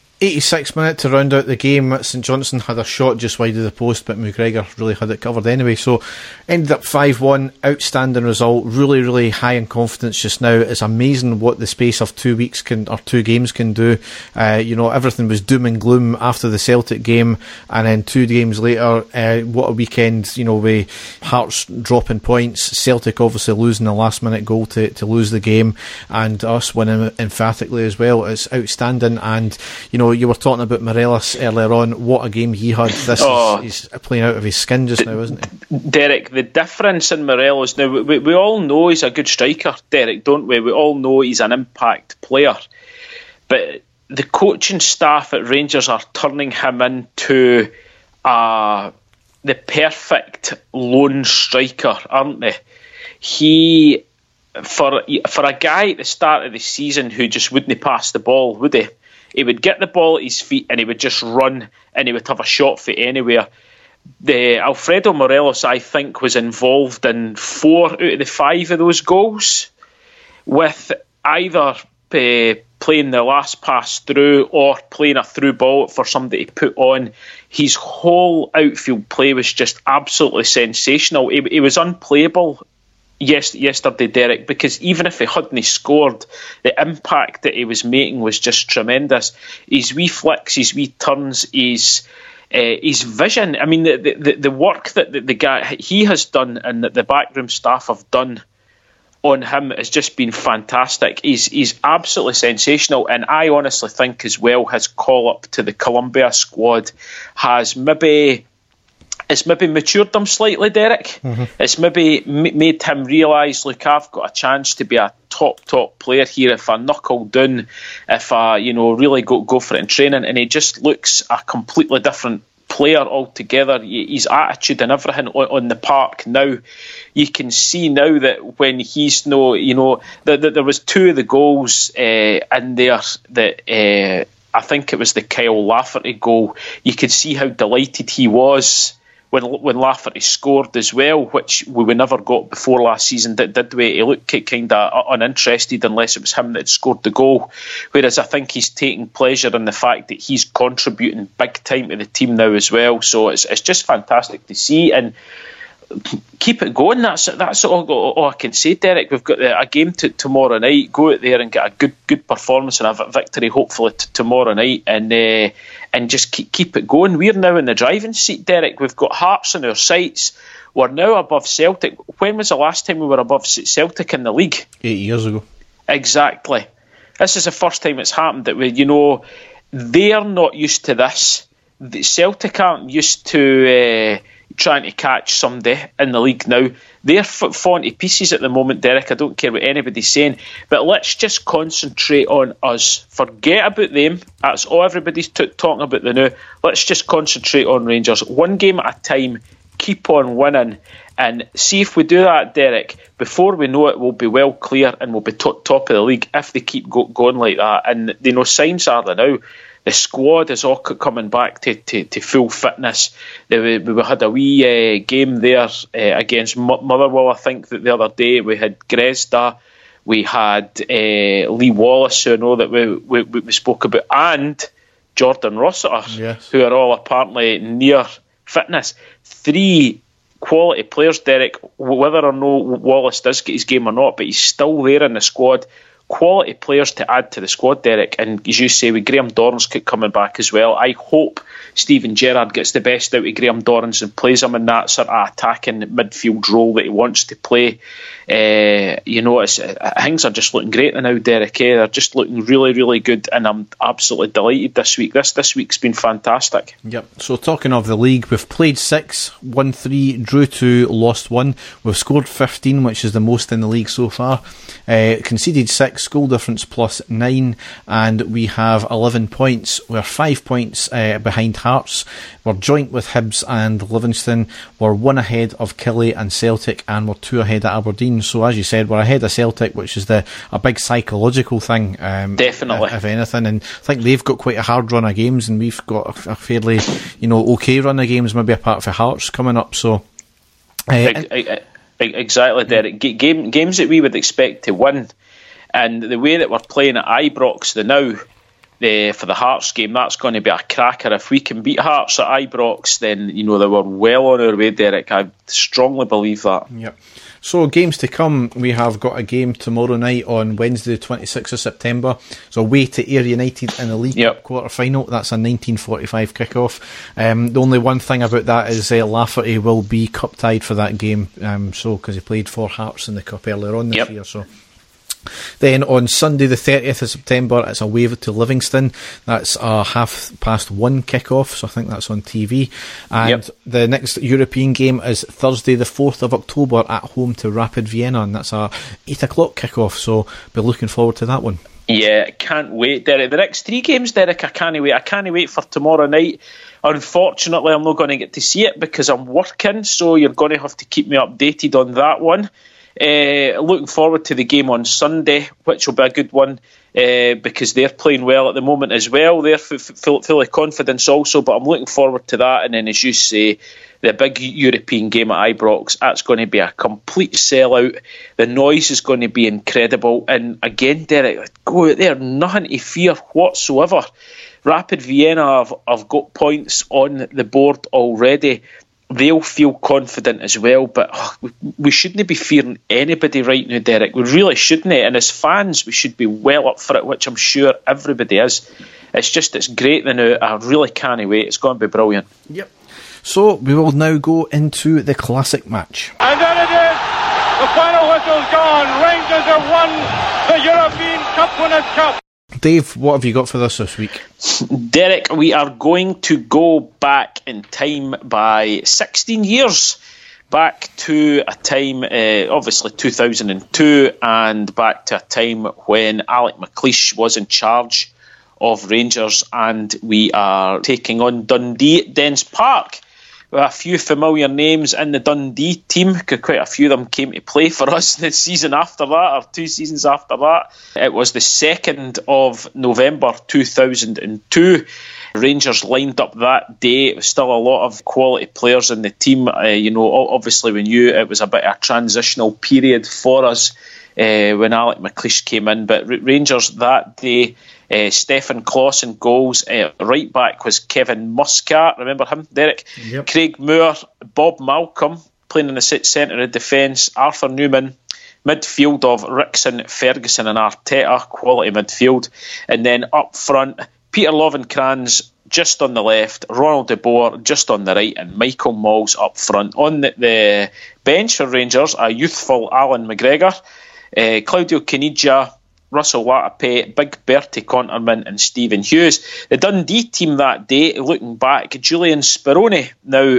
86th minute to round out the game, St Johnstone had a shot just wide of the post, but McGregor really had it covered anyway. So ended up 5-1, outstanding result, really, really high in confidence just now. It's amazing what the space of 2 weeks or 2 games can do. You know, everything was doom and gloom after the Celtic game, and then 2 games later, what a weekend, you know, with Hearts dropping points, Celtic obviously losing the last minute goal to lose the game, and us winning emphatically as well. It's outstanding. And, you know, you were talking about Morelos earlier on. What a game he had. He's playing out of his skin just now, isn't he?
Derek, the difference in Morelos now, we all know he's a good striker, Derek, don't we? We all know he's an impact player, but the coaching staff at Rangers are turning him into the perfect lone striker, aren't they? He, for a guy at the start of the season who just wouldn't pass the ball, would he? He would get the ball at his feet and he would just run, and he would have a shot for anywhere. Alfredo Morelos, I think, was involved in 4 out of the 5 of those goals, with either playing the last pass through or playing a through ball for somebody to put on. His whole outfield play was just absolutely sensational. He was unplayable yesterday, Derek, because even if he hadn't scored, the impact that he was making was just tremendous. His wee flicks, his wee turns, his vision. I mean, the work that the guy he has done and that the backroom staff have done on him has just been fantastic. He's absolutely sensational, and I honestly think as well his call up to the Colombia squad has maybe matured him slightly, Derek. Mm-hmm. It's maybe made him realise, look, I've got a chance to be a top player here if I knuckle down, if I, you know, really go for it in training. And he just looks a completely different player altogether. His attitude and everything on the park now. You can see now that when he's that there was 2 of the goals in there that I think it was the Kyle Lafferty goal. You could see how delighted he was when Lafferty scored as well, which we never got before last season, did we? He looked kind of uninterested unless it was him that had scored the goal. Whereas I think he's taking pleasure in the fact that he's contributing big time to the team now as well. So it's just fantastic to see, and keep it going. That's all I can say, Derek. We've got a game tomorrow night. Go out there and get a good performance and a victory, hopefully tomorrow night, and just keep it going. We're now in the driving seat, Derek. We've got Hearts in our sights. We're now above Celtic. When was the last time we were above Celtic in the league?
8 years ago.
Exactly. This is the first time it's happened that they're not used to this. The Celtic aren't used to trying to catch somebody in the league now. They're falling to pieces at the moment, Derek. I don't care what anybody's saying, but let's just concentrate on us. Forget about them. That's all everybody's talking about now. Let's just concentrate on Rangers. 1 game at a time. Keep on winning, and see if we do that, Derek. Before we know it, we'll be well clear and we'll be top of the league if they keep going like that. And signs are there now The squad is all coming back to full fitness. We had a wee game there against Motherwell, I think, that the other day. We had Grezda, we had Lee Wallace, who I know that we spoke about, and Jordan Rossiter,
yes,
who are all apparently near fitness. 3 quality players, Derek, whether or no Wallace does get his game or not, but he's still there in the squad. Quality players to add to the squad, Derek, and as you say, with Graham Dorrans coming back as well, I hope Steven Gerrard gets the best out of Graham Dorrans and plays him in that sort of attacking midfield role that he wants to play. Things are just looking great now, Derek. They're just looking really, really good, and I'm absolutely delighted this week. This week's been fantastic.
Yep. So talking of the league, we've played 6, won 3, drew 2, lost 1. We've scored 15, which is the most in the league so far. Conceded 6, goal difference plus 9, and we have 11 points. We're 5 points behind Hearts. We're joint with Hibs and Livingston. We're 1 ahead of Killie and Celtic, and we're 2 ahead of Aberdeen. So as you said, we're ahead of Celtic, which is a big psychological thing.
Definitely.
If anything, and I think they've got quite a hard run of games, and we've got a fairly, okay run of games, maybe apart from Hearts coming up. So
exactly, Derek. Games that we would expect to win, and the way that we're playing at Ibrox for the Hearts game, that's going to be a cracker. If we can beat Hearts at Ibrox, then they were well on our way, Derek. I strongly believe that.
Yep. So games to come, we have got a game tomorrow night on Wednesday the 26th of September. So away to Ayr United in the League Cup quarter-final. That's a 19:45 kick-off. The only one thing about that is Lafferty will be cup-tied for that game, because he played for Hearts in the Cup earlier on this year. So then on Sunday the 30th of September, it's away to Livingston. That's a 1:30 kick-off, so I think that's on TV. And the next European game is Thursday the 4th of October at home to Rapid Vienna, and that's a 8 o'clock kick-off, so be looking forward to that one.
Yeah, can't wait, Derek. The next 3 games, Derek, I can't wait. I can't wait for tomorrow night. Unfortunately, I'm not going to get to see it because I'm working, so you're going to have to keep me updated on that one. Looking forward to the game on Sunday, which will be a good one because they're playing well at the moment as well. They're full of confidence also, but I'm looking forward to that. And then, as you say, the big European game at Ibrox, that's going to be a complete sellout. The noise is going to be incredible. And again, Derek, go out there, nothing to fear whatsoever. Rapid Vienna have got points on the board already. They'll feel confident as well, but we shouldn't be fearing anybody right now, Derek. We really shouldn't. And as fans, we should be well up for it, which I'm sure everybody is. It's great now. I really can't wait. It's going to be brilliant.
Yep. So we will now go into the classic match.
And there it is. The final whistle's gone. Rangers have won the European Cup Winners' Cup.
Dave, what have you got for us this week?
Derek, we are going to go back in time by 16 years. Back to a time, obviously 2002, and back to a time when Alec McLeish was in charge of Rangers, and we are taking on Dundee at Dens Park. A few familiar names in the Dundee team, because quite a few of them came to play for us the season after that, or 2 seasons after that. It was the 2nd of November 2002. Rangers lined up that day. It was still a lot of quality players in the team. Obviously we knew it was a bit of a transitional period for us when Alec McLeish came in, but Rangers that day, Stefan Clausen goals. Right back was Kevin Muscat. Remember him, Derek?
Yep.
Craig Moore, Bob Malcolm playing in the centre of defence. Arthur Newman. Midfield of Rickson, Ferguson and Arteta. Quality midfield. And then up front, Peter Lovenkrands just on the left, Ronald de Boer just on the right, and Michael Malls up front. On the bench for Rangers, a youthful Alan McGregor, Claudio Caniggia, Russell Latape, Big Bertie Conterman and Stephen Hughes. The Dundee team that day, looking back, Julian Speroni. Now,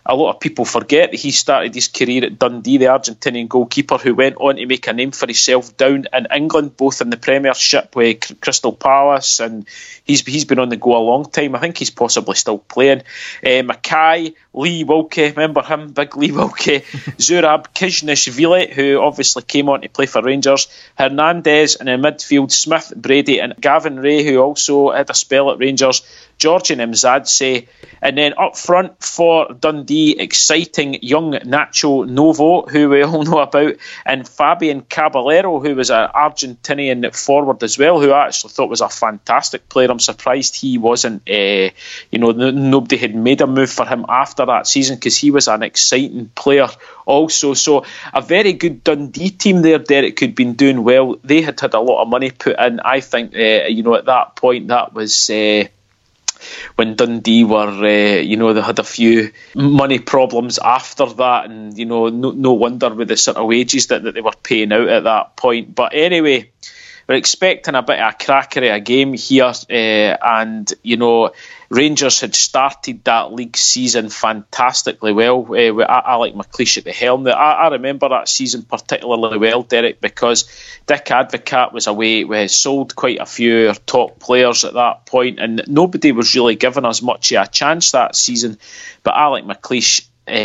a lot of people forget that he started his career at Dundee, the Argentinian goalkeeper who went on to make a name for himself down in England, both in the Premiership with Crystal Palace, and he's been on the go a long time. I think he's possibly still playing. Mackay, Lee Wilkie, remember him, big Lee Wilkie, Zurab Kizhnishvili, who obviously came on to play for Rangers, Hernandez, and in midfield Smith, Brady and Gavin Ray, who also had a spell at Rangers, Georgian Mzadze, and then up front for Dundee, exciting young Nacho Novo, who we all know about, and Fabian Caballero, who was an Argentinian forward as well, who I actually thought was a fantastic player. I'm surprised he wasn't, nobody had made a move for him after that season, because he was an exciting player also. So a very good Dundee team there, Derek, who'd been doing well. They had a lot of money put in. I think, at that point, that was... when Dundee were, they had a few money problems after that, and, no wonder with the sort of wages that they were paying out at that point. But anyway, we're expecting a bit of a cracker of a game here, and, Rangers had started that league season fantastically well, with Alec McLeish at the helm. I remember that season particularly well, Derek, because Dick Advocaat was away. We had sold quite a few top players at that point, and nobody was really giving us much of a chance that season. But Alec McLeish,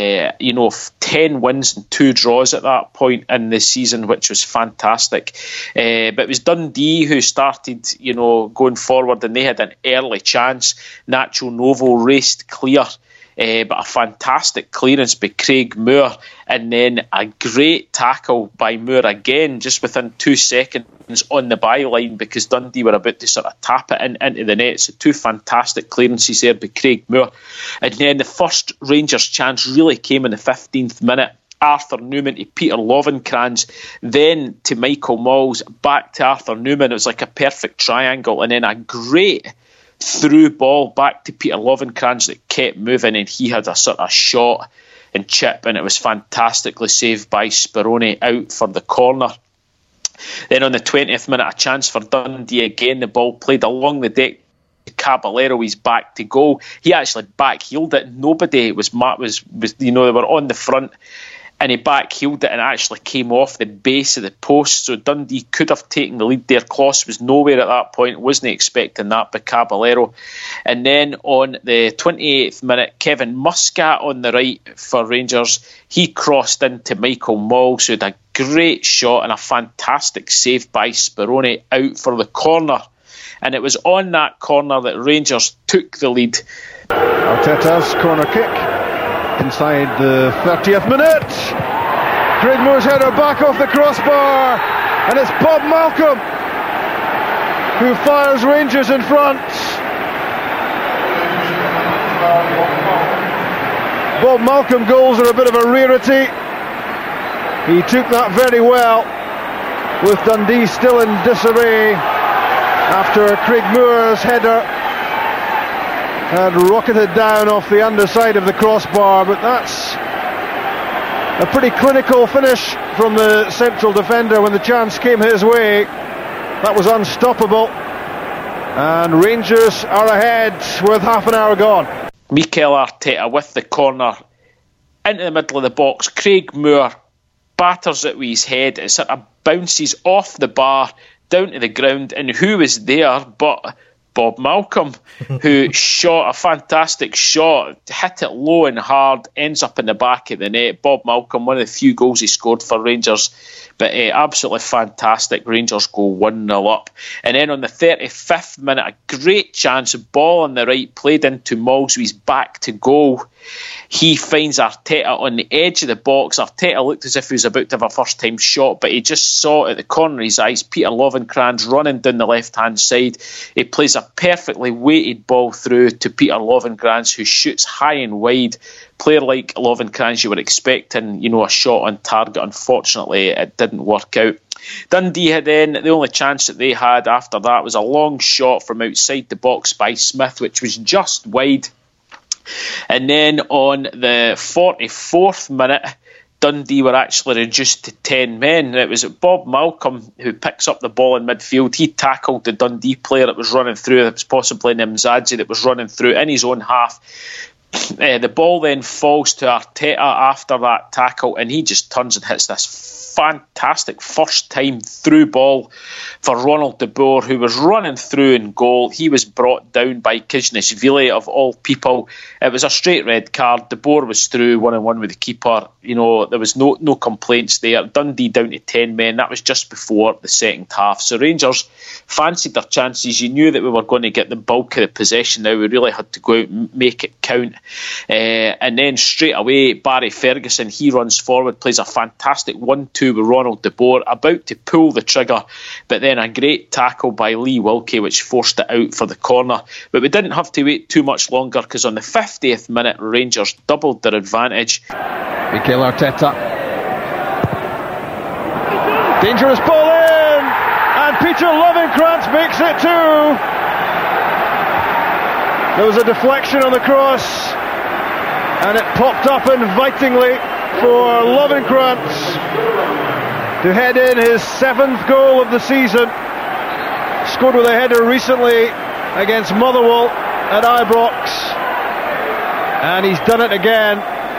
10 wins and 2 draws at that point in the season, which was fantastic. But it was Dundee who started, going forward, and they had an early chance. Nacho Novo raced clear, but a fantastic clearance by Craig Moore, and then a great tackle by Moore again, just within 2 seconds on the byline, because Dundee were about to sort of tap it into the net. So 2 fantastic clearances there by Craig Moore. And then the first Rangers chance really came in the 15th minute. Arthur Newman to Peter Lovenkrands, then to Michael Malls, back to Arthur Newman. It was like a perfect triangle, and then a great through ball back to Peter Lovenkrands that kept moving, and he had a sort of shot and chip, and it was fantastically saved by Speroni out for the corner. Then on the 20th minute, a chance for Dundee again. The ball played along the deck. Caballero is back to goal. He actually backheeled it. Nobody was they were on the front, and he backheeled it and actually came off the base of the post. So Dundee could have taken the lead there. Kloss was nowhere at that point, wasn't expecting that by Caballero. And then on the 28th minute, Kevin Muscat on the right for Rangers. He crossed into Michael Malls, who had a great shot and a fantastic save by Speroni out for the corner. And it was on that corner that Rangers took the lead.
Arteta's corner kick inside the 30th minute. Craig Moore's header back off the crossbar, and it's Bob Malcolm who fires Rangers in front. Bob Malcolm goals are a bit of a rarity. He took that very well, with Dundee still in disarray after Craig Moore's header had rocketed down off the underside of the crossbar. But that's a pretty clinical finish from the central defender when the chance came his way. That was unstoppable, and Rangers are ahead with half an hour gone.
Mikel Arteta with the corner into the middle of the box. Craig Moore batters it with his head. It sort of bounces off the bar down to the ground, and who was there but Bob Malcolm, who shot a fantastic shot, hit it low and hard, ends up in the back of the net. Bob Malcolm, one of the few goals he scored for Rangers, but absolutely fantastic. Rangers go 1-0 up. And then on the 35th minute, a great chance, a ball on the right, played into Malls, who's back to goal. He finds Arteta on the edge of the box. Arteta looked as if he was about to have a first-time shot, but he just saw at the corner of his eyes Peter Lovenkrands running down the left-hand side. He plays a perfectly weighted ball through to Peter Lovenkrands, who shoots high and wide. Player like Lovenkrands, you were expecting, a shot on target. Unfortunately, it didn't work out. Dundee had then, the only chance that they had after that was a long shot from outside the box by Smith, which was just wide. And then on the 44th minute, Dundee were actually reduced to 10 men. It was Bob Malcolm who picks up the ball in midfield. He tackled the Dundee player that was running through. It was possibly Mzadze that was running through in his own half. The ball then falls to Arteta after that tackle, and he just turns and hits this fantastic first time through ball for Ronald de Boer, who was running through in goal. He was brought down by Kizhnishvili of all people. It was a straight red card. De Boer was through 1-on-1 with the keeper. You know, there was no complaints there. Dundee down to 10 men. That was just before the second half. So Rangers fancied their chances. You knew that we were going to get the bulk of the possession now. We really had to go out and make it count. And then straight away, Barry Ferguson, he runs forward, plays a fantastic 1-2 with Ronald de Boer, about to pull the trigger, but then a great tackle by Lee Wilkie which forced it out for the corner. But we didn't have to wait too much longer, because on the 50th minute Rangers doubled their advantage.
Mikel Arteta, dangerous ball in, and Peter Lovenkrantz makes it 2. There was a deflection on the cross, and it popped up invitingly for Lovenkrantz to head in his 7th goal of the season. Scored with a header recently against Motherwell at Ibrox, and he's done it again.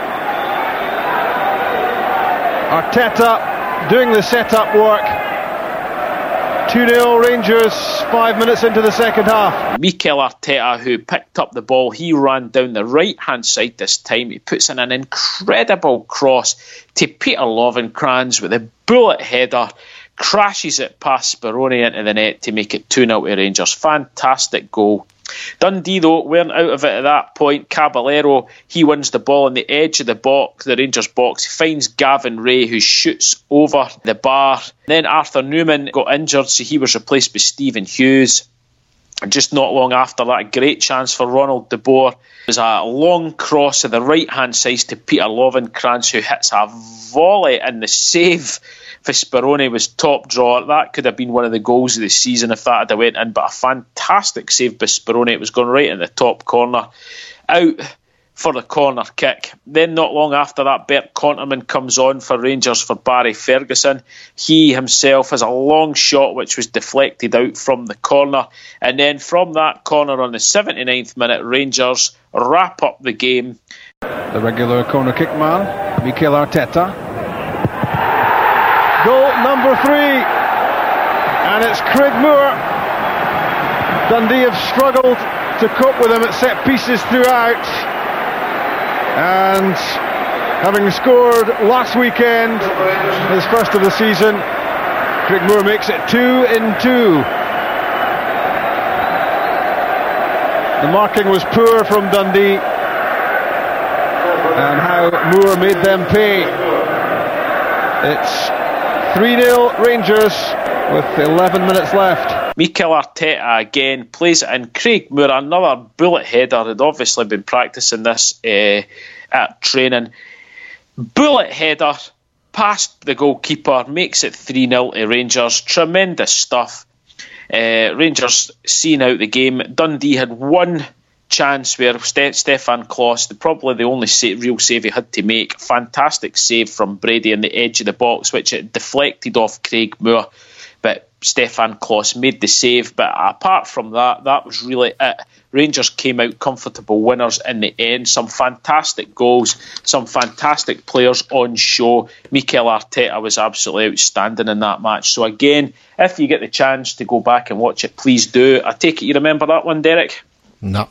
Arteta doing the set-up work. 2-0 Rangers 5 minutes into the second half.
Mikel Arteta, who picked up the ball, he ran down the right hand side this time. He puts in an incredible cross to Peter Lovenkrantz with a bullet header, crashes it past Speroni into the net to make it 2-0 to Rangers. Fantastic goal. Dundee, though, weren't out of it at that point. Caballero, he wins the ball on the edge of the box, the Rangers box. He finds Gavin Ray, who shoots over the bar. Then Arthur Newman got injured, so he was replaced by Stephen Hughes. Just not long after that, a great chance for Ronald de Boer. It was a long cross to the right-hand side to Peter Lovenkrantz, who hits a volley, and the save for Speroni was top drawer. That could have been one of the goals of the season if that had went in, but a fantastic save by Speroni. It was going right in the top corner. Out for the corner kick. Then not long after that, Bert Conterman comes on for Rangers for Barry Ferguson. He himself has a long shot which was deflected out from the corner, and then from that corner on the 79th minute, Rangers wrap up the game.
The regular corner kick man, Mikel Arteta. Goal number 3, and it's Craig Moore. Dundee have struggled to cope with him at set pieces throughout, and having scored last weekend, his first of the season, Craig Moore makes it 2-2. The marking was poor from Dundee, and how Moore made them pay. It's 3-0 Rangers with 11 minutes left.
Mikel Arteta again plays it in. Craig Moore, another bullet header, had obviously been practising this at training. Bullet header past the goalkeeper, makes it 3-0 to Rangers. Tremendous stuff. Rangers seeing out the game. Dundee had one chance where Stefan Klos, probably the only real save he had to make. Fantastic save from Brady on the edge of the box, which it deflected off Craig Moore, but Stefan Klos made the save. But apart from that, that was really it. Rangers came out comfortable winners in the end. Some fantastic goals, some fantastic players on show. Mikel Arteta was absolutely outstanding in that match. So again, if you get the chance to go back and watch it, please do. I take it you remember that one, Derek?
No.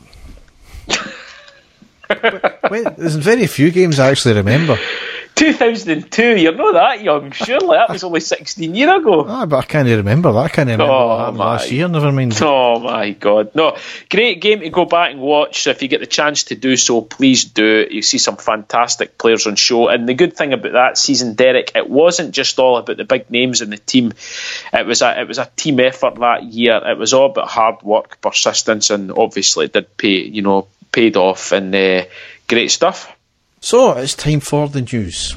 Wait, there's very few games I actually remember.
2002, you're not that young, surely. That was only 16 years ago.
But I can't remember that. I can't remember what happened last year, never mind.
Oh my God. No, great game to go back and watch. So if you get the chance to do so, please do. You see some fantastic players on show. And the good thing about that season, Derek, it wasn't just all about the big names in the team. It was a team effort that year. It was all about hard work, persistence, and obviously it did paid off, and great stuff.
So it's time for the news.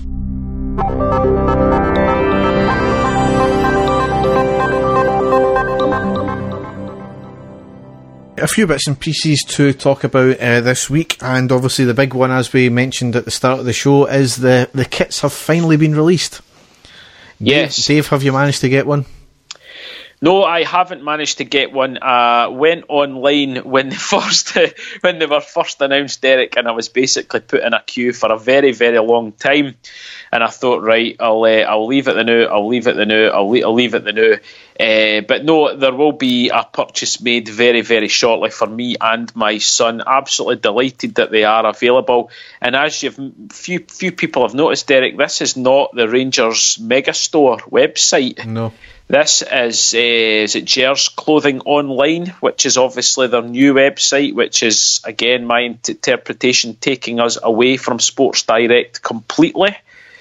A few bits and pieces to talk about this week, and obviously the big one, as we mentioned at the start of the show, is the kits have finally been released.
Yes.
Dave, have you managed to get one?
No, I haven't managed to get one. Went online when they were first announced, Derek, and I was basically put in a queue for a very, very long time. And I thought, right, I'll leave it the new. I'll leave it the new. I'll leave it the new. But no, there will be a purchase made very, very shortly for me and my son. Absolutely delighted that they are available. And as few people have noticed, Derek, this is not the Rangers Megastore website.
No.
This is it Gers Clothing Online, which is obviously their new website, which is, again, my interpretation, taking us away from Sports Direct completely.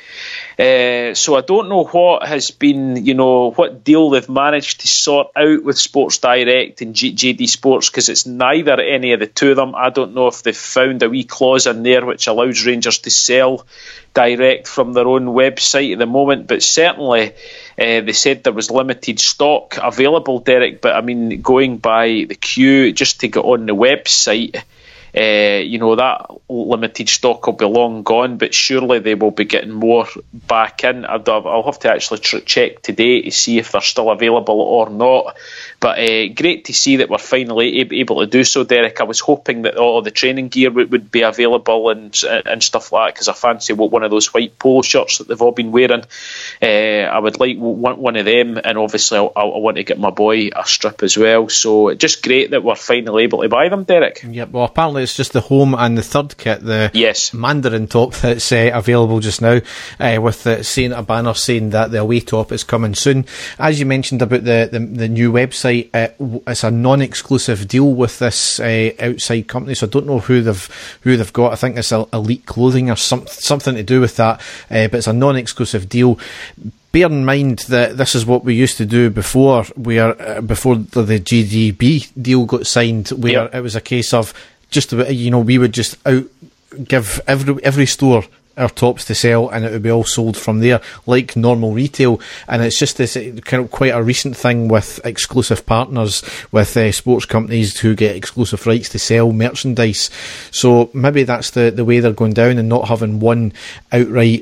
So I don't know what has been, what deal they've managed to sort out with Sports Direct and JD Sports, because it's neither any of the two of them. I don't know if they've found a wee clause in there which allows Rangers to sell direct from their own website at the moment, but certainly they said there was limited stock available, Derek. But I mean, going by the queue just to get on the website, that limited stock will be long gone, but surely they will be getting more back in. I'll have to actually check today to see if they're still available or not. But great to see that we're finally able to do so, Derek. I was hoping that all the training gear would be available and stuff like that, because I fancy one of those white polo shirts that they've all been wearing. I would like one of them, and obviously I want to get my boy a strip as well. So just great that we're finally able to buy them, Derek.
Yep, well, apparently it's just the home and the third kit, the Mandarin top, that's available just now, with saying a banner saying that the away top is coming soon. As you mentioned about the new website, it's a non-exclusive deal with this outside company, so I don't know who they've got. I think it's Elite Clothing or something to do with that, but it's a non-exclusive deal. Bear in mind that this is what we used to do before the GDB deal got signed, where it was a case of just, we would just give every store our tops to sell, and it would be all sold from there like normal retail. And it's just this kind of quite a recent thing with exclusive partners with sports companies who get exclusive rights to sell merchandise. So maybe that's the way they're going down, and not having one outright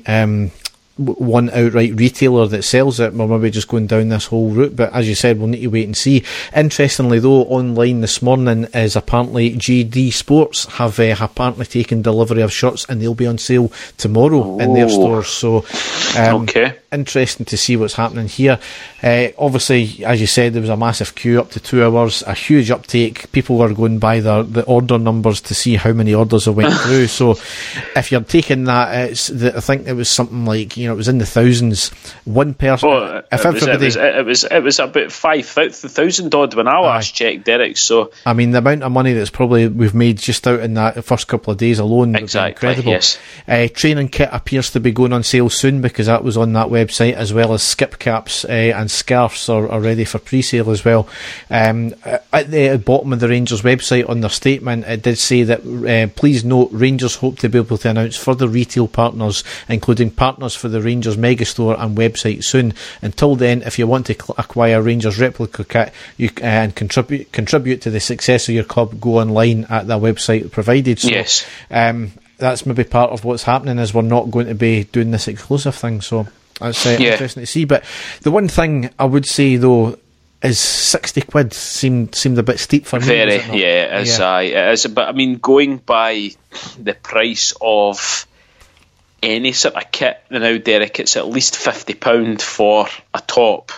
retailer that sells it. We're maybe just going down this whole route, but as you said, we'll need to wait and see. Interestingly though, online this morning is apparently JD Sports have apparently taken delivery of shirts, and they'll be on sale tomorrow in their stores. So interesting to see what's happening here. Obviously, as you said, there was a massive queue, up to 2 hours, a huge uptake. People were going by the order numbers to see how many orders have went through. So if you're taking that, I think it was something like, it was in the thousands. One person. It was about 5,000 odd when I last checked, Derek. So I mean, the amount of money that's probably we've made just out in that first couple of days alone, exactly, incredible. Yes. Training kit appears to be going on sale soon, because that was on that website, as well as skip caps and scarves are ready for pre-sale as well. At the bottom of the Rangers website, on their statement, it did say that please note, Rangers hope to be able to announce further retail partners, including partners for the Rangers Megastore and website soon. Until then, if you want to acquire Rangers replica kit and contribute to the success of your club, go online at the website provided. So, yes. That's maybe part of what's happening, is we're not going to be doing this exclusive thing. So that's interesting to see. But the one thing I would say though is 60 quid seemed a bit steep for me.
Very, it is. It is. But I mean, going by the price of any sort of kit now, Derek, it's at least £50 for a top.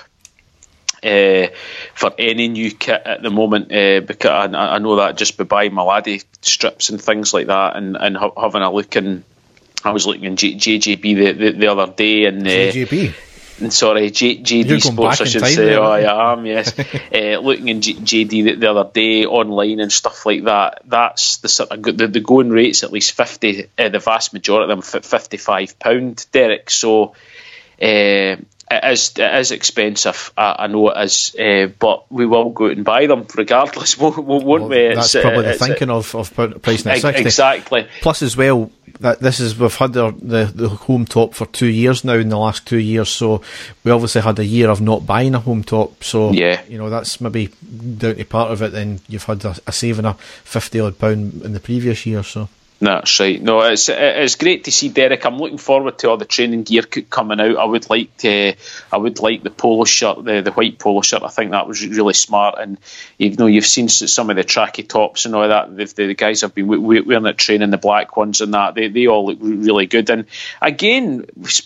For any new kit at the moment, because I know that just by buying my laddie strips and things like that, and having a look in. I was looking in JJB the other day, and
JJB.
Sorry, JD Sports, I should say. I am, yes. Looking in JD the other day online and stuff like that. That's the sort of the going rates, at least 50. The vast majority of them £55, Derek. So. It is expensive, I know it is, but we will go out and buy them regardless, won't we?
That's probably the thinking of pricing at 60.
Exactly.
Plus as well, that we've had the home top for 2 years now, in the last 2 years, so we obviously had a year of not buying a home top, so that's maybe down to part of it. Then you've had a saving of £50 odd in the previous year, so.
That's right. No, it's great to see Derek. I'm looking forward to all the training gear coming out. I would like the polo shirt, the white polo shirt. I think that was really smart. And you've seen some of the tracky tops and all that. The guys have been wearing it training, the black ones and that. They all look really good. And again,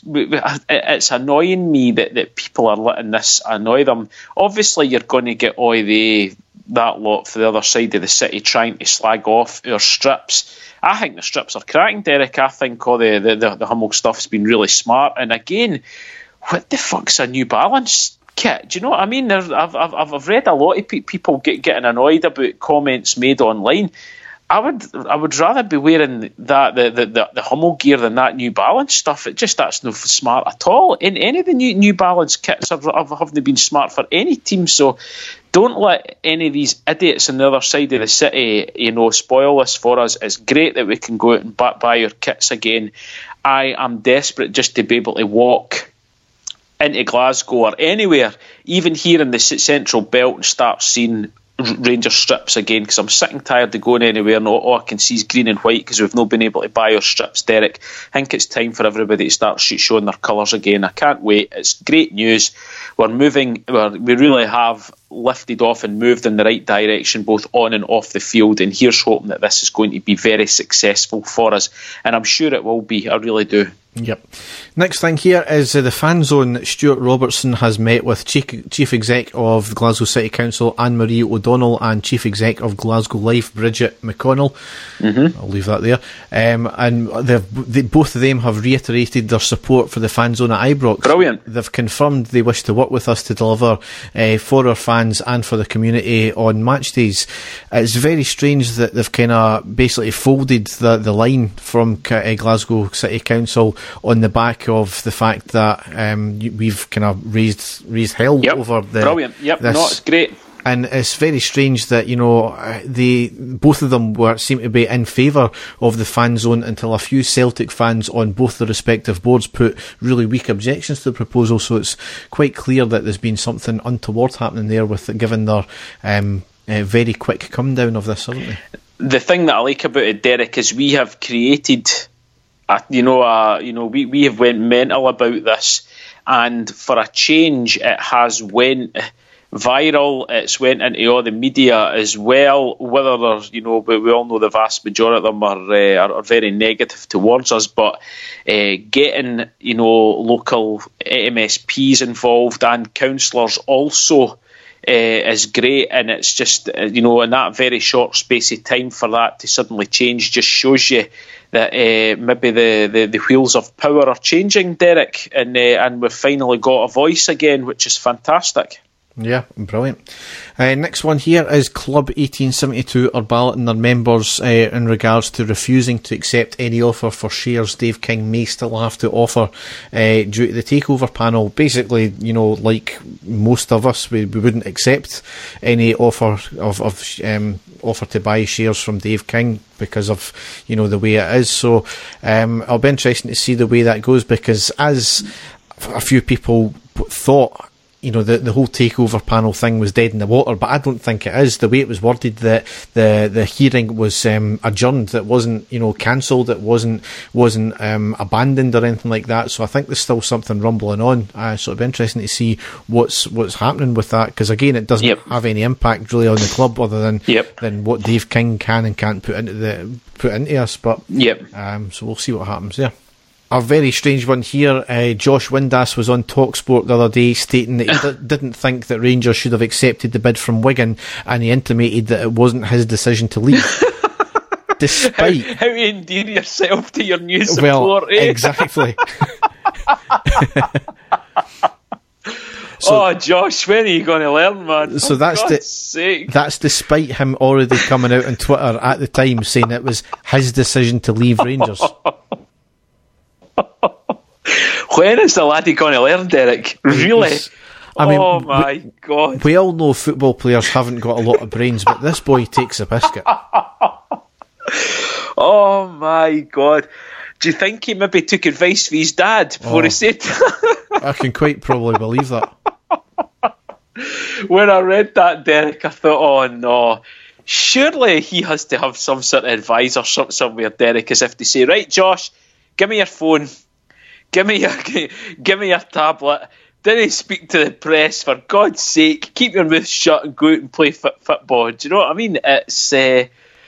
it's annoying me that people are letting this annoy them. Obviously, you're going to get all that lot for the other side of the city trying to slag off our strips. I think the strips are cracking, Derek. I think all the Hummel stuff's been really smart. And again, what the fuck's a New Balance kit? Do you know what I mean? I've read a lot of people getting annoyed about comments made online. I would rather be wearing the Hummel gear than that New Balance stuff. That's no smart at all. In any of the New Balance kits haven't been smart for any team. So don't let any of these idiots on the other side of the city, spoil this for us. It's great that we can go out and buy our kits again. I am desperate just to be able to walk into Glasgow or anywhere, even here in the Central Belt, and start seeing Rangers strips again, because I'm sick and tired of going anywhere and all I can see is green and white because we've not been able to buy our strips, Derek. I think it's time for everybody to start showing their colours again. I can't wait. It's great news. We're moving, we really have lifted off and moved in the right direction both on and off the field, and here's hoping that this is going to be very successful for us, and I'm sure it will be. I really do.
Yep. Next thing here is the fan zone. Stuart Robertson has met with Chief Exec of Glasgow City Council Anne-Marie O'Donnell and Chief Exec of Glasgow Life Bridget McConnell. I'll leave that there. And both of them have reiterated their support for the fan zone at Ibrox.
Brilliant.
They've confirmed they wish to work with us to deliver for our fans and for the community on match days. It's very strange that they've kind of basically folded the line from Glasgow City Council on the back of the fact that we've kind of raised hell over the...
Brilliant. Yep. No, it's great.
And it's very strange that, both of them seem to be in favour of the fan zone until a few Celtic fans on both the respective boards put really weak objections to the proposal. So it's quite clear that there's been something untoward happening there with given their very quick come down of this, haven't they? The
thing that I like about it, Derek, is we have created... we have went mental about this, and for a change, it has went viral. It's went into all the media as well. Whether there's, but we all know the vast majority of them are very negative towards us. But getting local MSPs involved and councillors also is great, and it's just in that very short space of time for that to suddenly change just shows you that maybe the wheels of power are changing, Derek, and we've finally got a voice again, which is fantastic. Yeah, brilliant. Next one here is Club 1872 are balloting their members in regards to refusing to accept any offer for shares Dave King may still have to offer due to the takeover panel. Basically, like most of us, we wouldn't accept any offer offer to buy shares from Dave King because of the way it is. So it'll be interesting to see the way that goes, because as a few people thought, the whole takeover panel thing was dead in the water, but I don't think it is. The way it was worded, that the hearing was adjourned, that wasn't cancelled, it wasn't abandoned or anything like that. So I think there's still something rumbling on. So it'll be interesting to see what's happening with that, because again, it doesn't have any impact really on the club other than what Dave King can and can't put into us. But so we'll see what happens there. A very strange one here. Josh Windass was on TalkSport the other day stating that he didn't think that Rangers should have accepted the bid from Wigan, and he intimated that it wasn't his decision to leave. Despite how you endear yourself to your new support, exactly. So, Josh, when are you going to learn, man?
So that's despite him already coming out on Twitter at the time saying it was his decision to leave Rangers.
When is the laddie going to learn, Derek? Really? Oh my God.
We all know football players haven't got a lot of brains, but this boy takes a biscuit.
Oh my God. Do you think he maybe took advice from his dad before he said
I can quite probably believe that.
When I read that, Derek, I thought, oh no, surely he has to have some sort of advisor somewhere, Derek, as if to say, right, Josh, give me your phone, give me your tablet. Didn't speak to the press, for God's sake. Keep your mouth shut and go out and play football. Do you know what I mean? It's you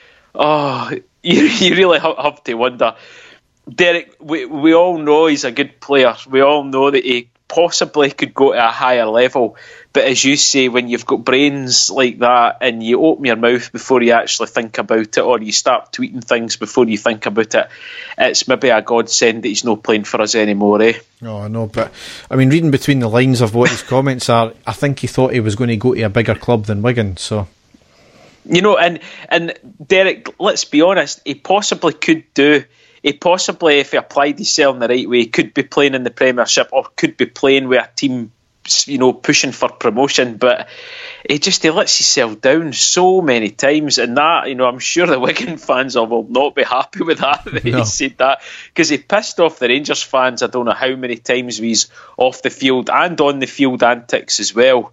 really have to wonder. Derek, we all know he's a good player. We all know that he possibly could go to a higher level. But as you say, when you've got brains like that and you open your mouth before you actually think about it, or you start tweeting things before you think about it, it's maybe a godsend that he's not playing for us anymore, eh?
Oh, I know, but I mean, reading between the lines of what his comments are, I think he thought he was going to go to a bigger club than Wigan, so...
You know, and Derek, let's be honest, he possibly could do... He possibly, if he applied himself in the right way, could be playing in the Premiership or could be playing with a team, you know, pushing for promotion, but he lets himself down so many times, and that, you know, I'm sure the Wigan fans will not be happy with that he said that, because he pissed off the Rangers fans I don't know how many times with his off the field and on the field antics as well.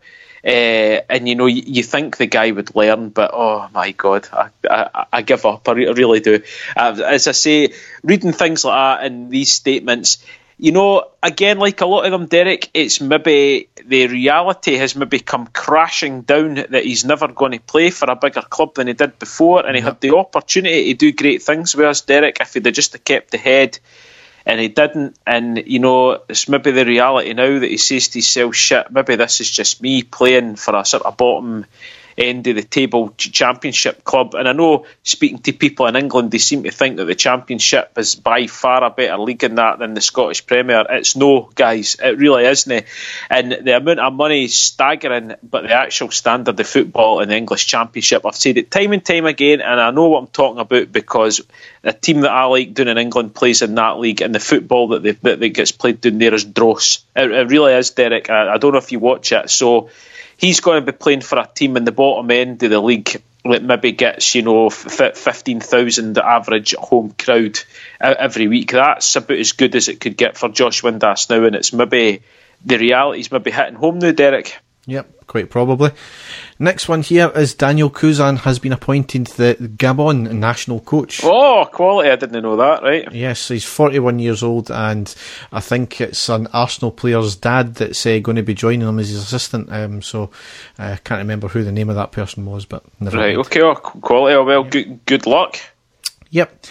And you know, you think the guy would learn, but oh my God, I give up. I really do. As I say, reading things like that and these statements, you know, again, like a lot of them, Derek, it's maybe the reality has maybe come crashing down that he's never going to play for a bigger club than he did before, and he had the opportunity to do great things with us, Derek, if he'd just kept the head. And he didn't, and you know, it's maybe the reality now that he says to himself, shit, maybe this is just me playing for a sort of bottom end of the table championship club. And I know, speaking to people in England, they seem to think that the championship is by far a better league than that than the Scottish Premier. It's no, guys, it really isn't. And the amount of money is staggering, but the actual standard of football in the English Championship, I've said it time and time again, and I know what I'm talking about because the team that I like down in England plays in that league, and the football that gets played down there is dross. It really is, Derek. I don't know if you watch it. So he's going to be playing for a team in the bottom end of the league that maybe gets, you know, 15,000 average home crowd every week. That's about as good as it could get for Josh Windass now, and it's maybe the reality's maybe hitting home now, Derek.
Yep, quite probably. Next one here is Daniel Kuzan has been appointed the Gabon national coach.
Oh, quality. I didn't know that, right?
Yes, he's 41 years old, and I think it's an Arsenal player's dad that's going to be joining him as his assistant. So I can't remember who the name of that person was, but never mind.
Right, okay, well, quality. Well, good luck.
Yep.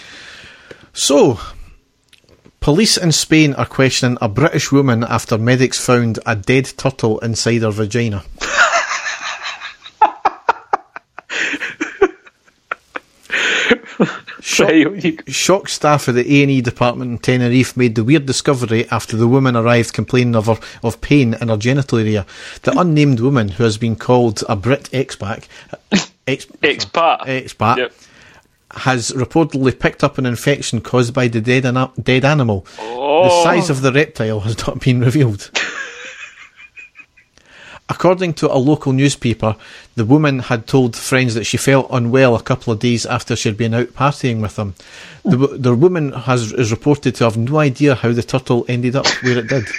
So, police in Spain are questioning a British woman after medics found a dead turtle inside her vagina. Shocked staff at the A&E department in Tenerife made the weird discovery after the woman arrived complaining of pain in her genital area. The unnamed woman, who has been called a Brit expat,
Yep,
has reportedly picked up an infection caused by the dead animal.
Oh.
The size of the reptile has not been revealed. According to a local newspaper, the woman had told friends that she felt unwell a couple of days after she'd been out partying with them. The woman is reported to have no idea how the turtle ended up where it did.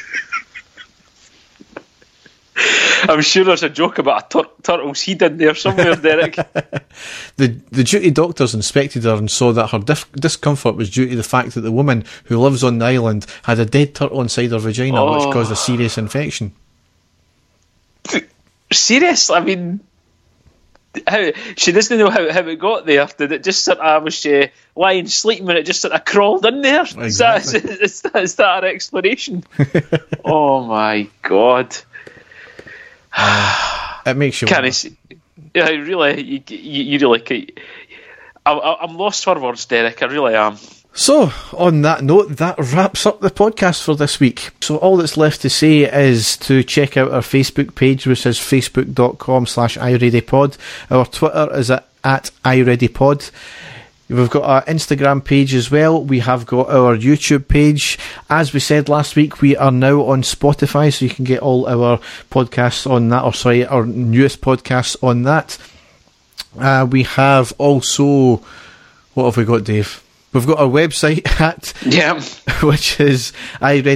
I'm sure there's a joke about a turtle's head in there somewhere, Derek.
The duty doctors inspected her and saw that her discomfort was due to the fact that the woman who lives on the island had a dead turtle inside her vagina, which caused a serious infection.
Serious? I mean, she doesn't know how it got there. Did it just sort of, was she lying sleeping and it just sort of crawled in there?
Exactly.
Is that her explanation? Oh my God.
It makes you
wonder. Yeah, really, you really. I'm lost for words, Derek. I really am.
So, on that note, that wraps up the podcast for this week. So all that's left to say is to check out our Facebook page, which is facebook.com/iReadyPod. Our Twitter is at iReadyPod. We've got our Instagram page as well. We have got our YouTube page. As we said last week, we are now on Spotify, so you can get all our podcasts on that, our newest podcasts on that. We have also, what have we got, Dave? We've got our website which is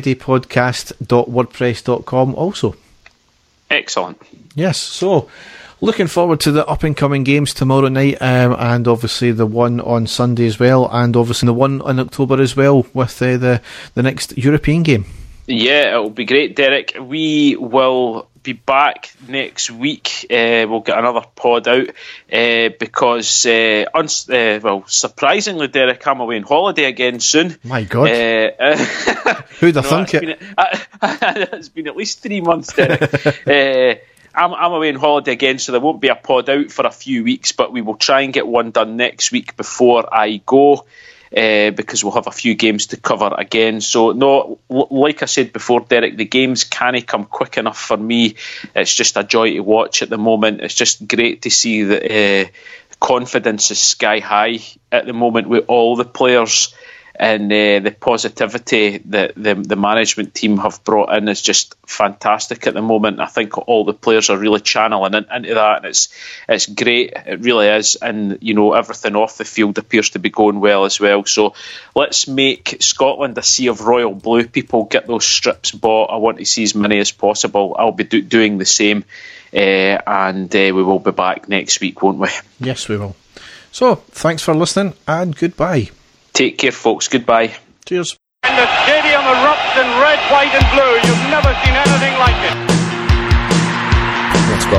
iReadyPodcast.wordpress.com also.
Excellent.
Yes, so looking forward to the up-and-coming games tomorrow night, and obviously the one on Sunday as well, and obviously the one in October as well with the next European game. Yeah,
it'll be great, Derek. We will be back next week. We'll get another pod out because, surprisingly, Derek, I'm away on holiday again soon.
My God. Who'd have thunk it?
It's been at least 3 months, Derek. I'm away on holiday again, so there won't be a pod out for a few weeks, but we will try and get one done next week before I go. Because we'll have a few games to cover again. So, no, like I said before, Derek, the games can't come quick enough for me. It's just a joy to watch at the moment. It's just great to see that confidence is sky high at the moment with all the players, and the positivity that the management team have brought in is just fantastic at the moment. I think all the players are really channeling into that, and it's great. It really is. And, you know, everything off the field appears to be going well as well. So let's make Scotland a sea of royal blue. People, get those strips bought. I want to see as many as possible. I'll be doing the same. And we will be back next week, won't we?
Yes, we will. So, thanks for listening, and goodbye.
Take care, folks. Goodbye.
Cheers.
And the stadium erupts in red, white and blue. You've never seen anything like it.
Let's go.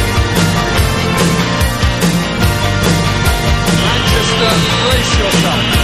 Manchester, brace yourself.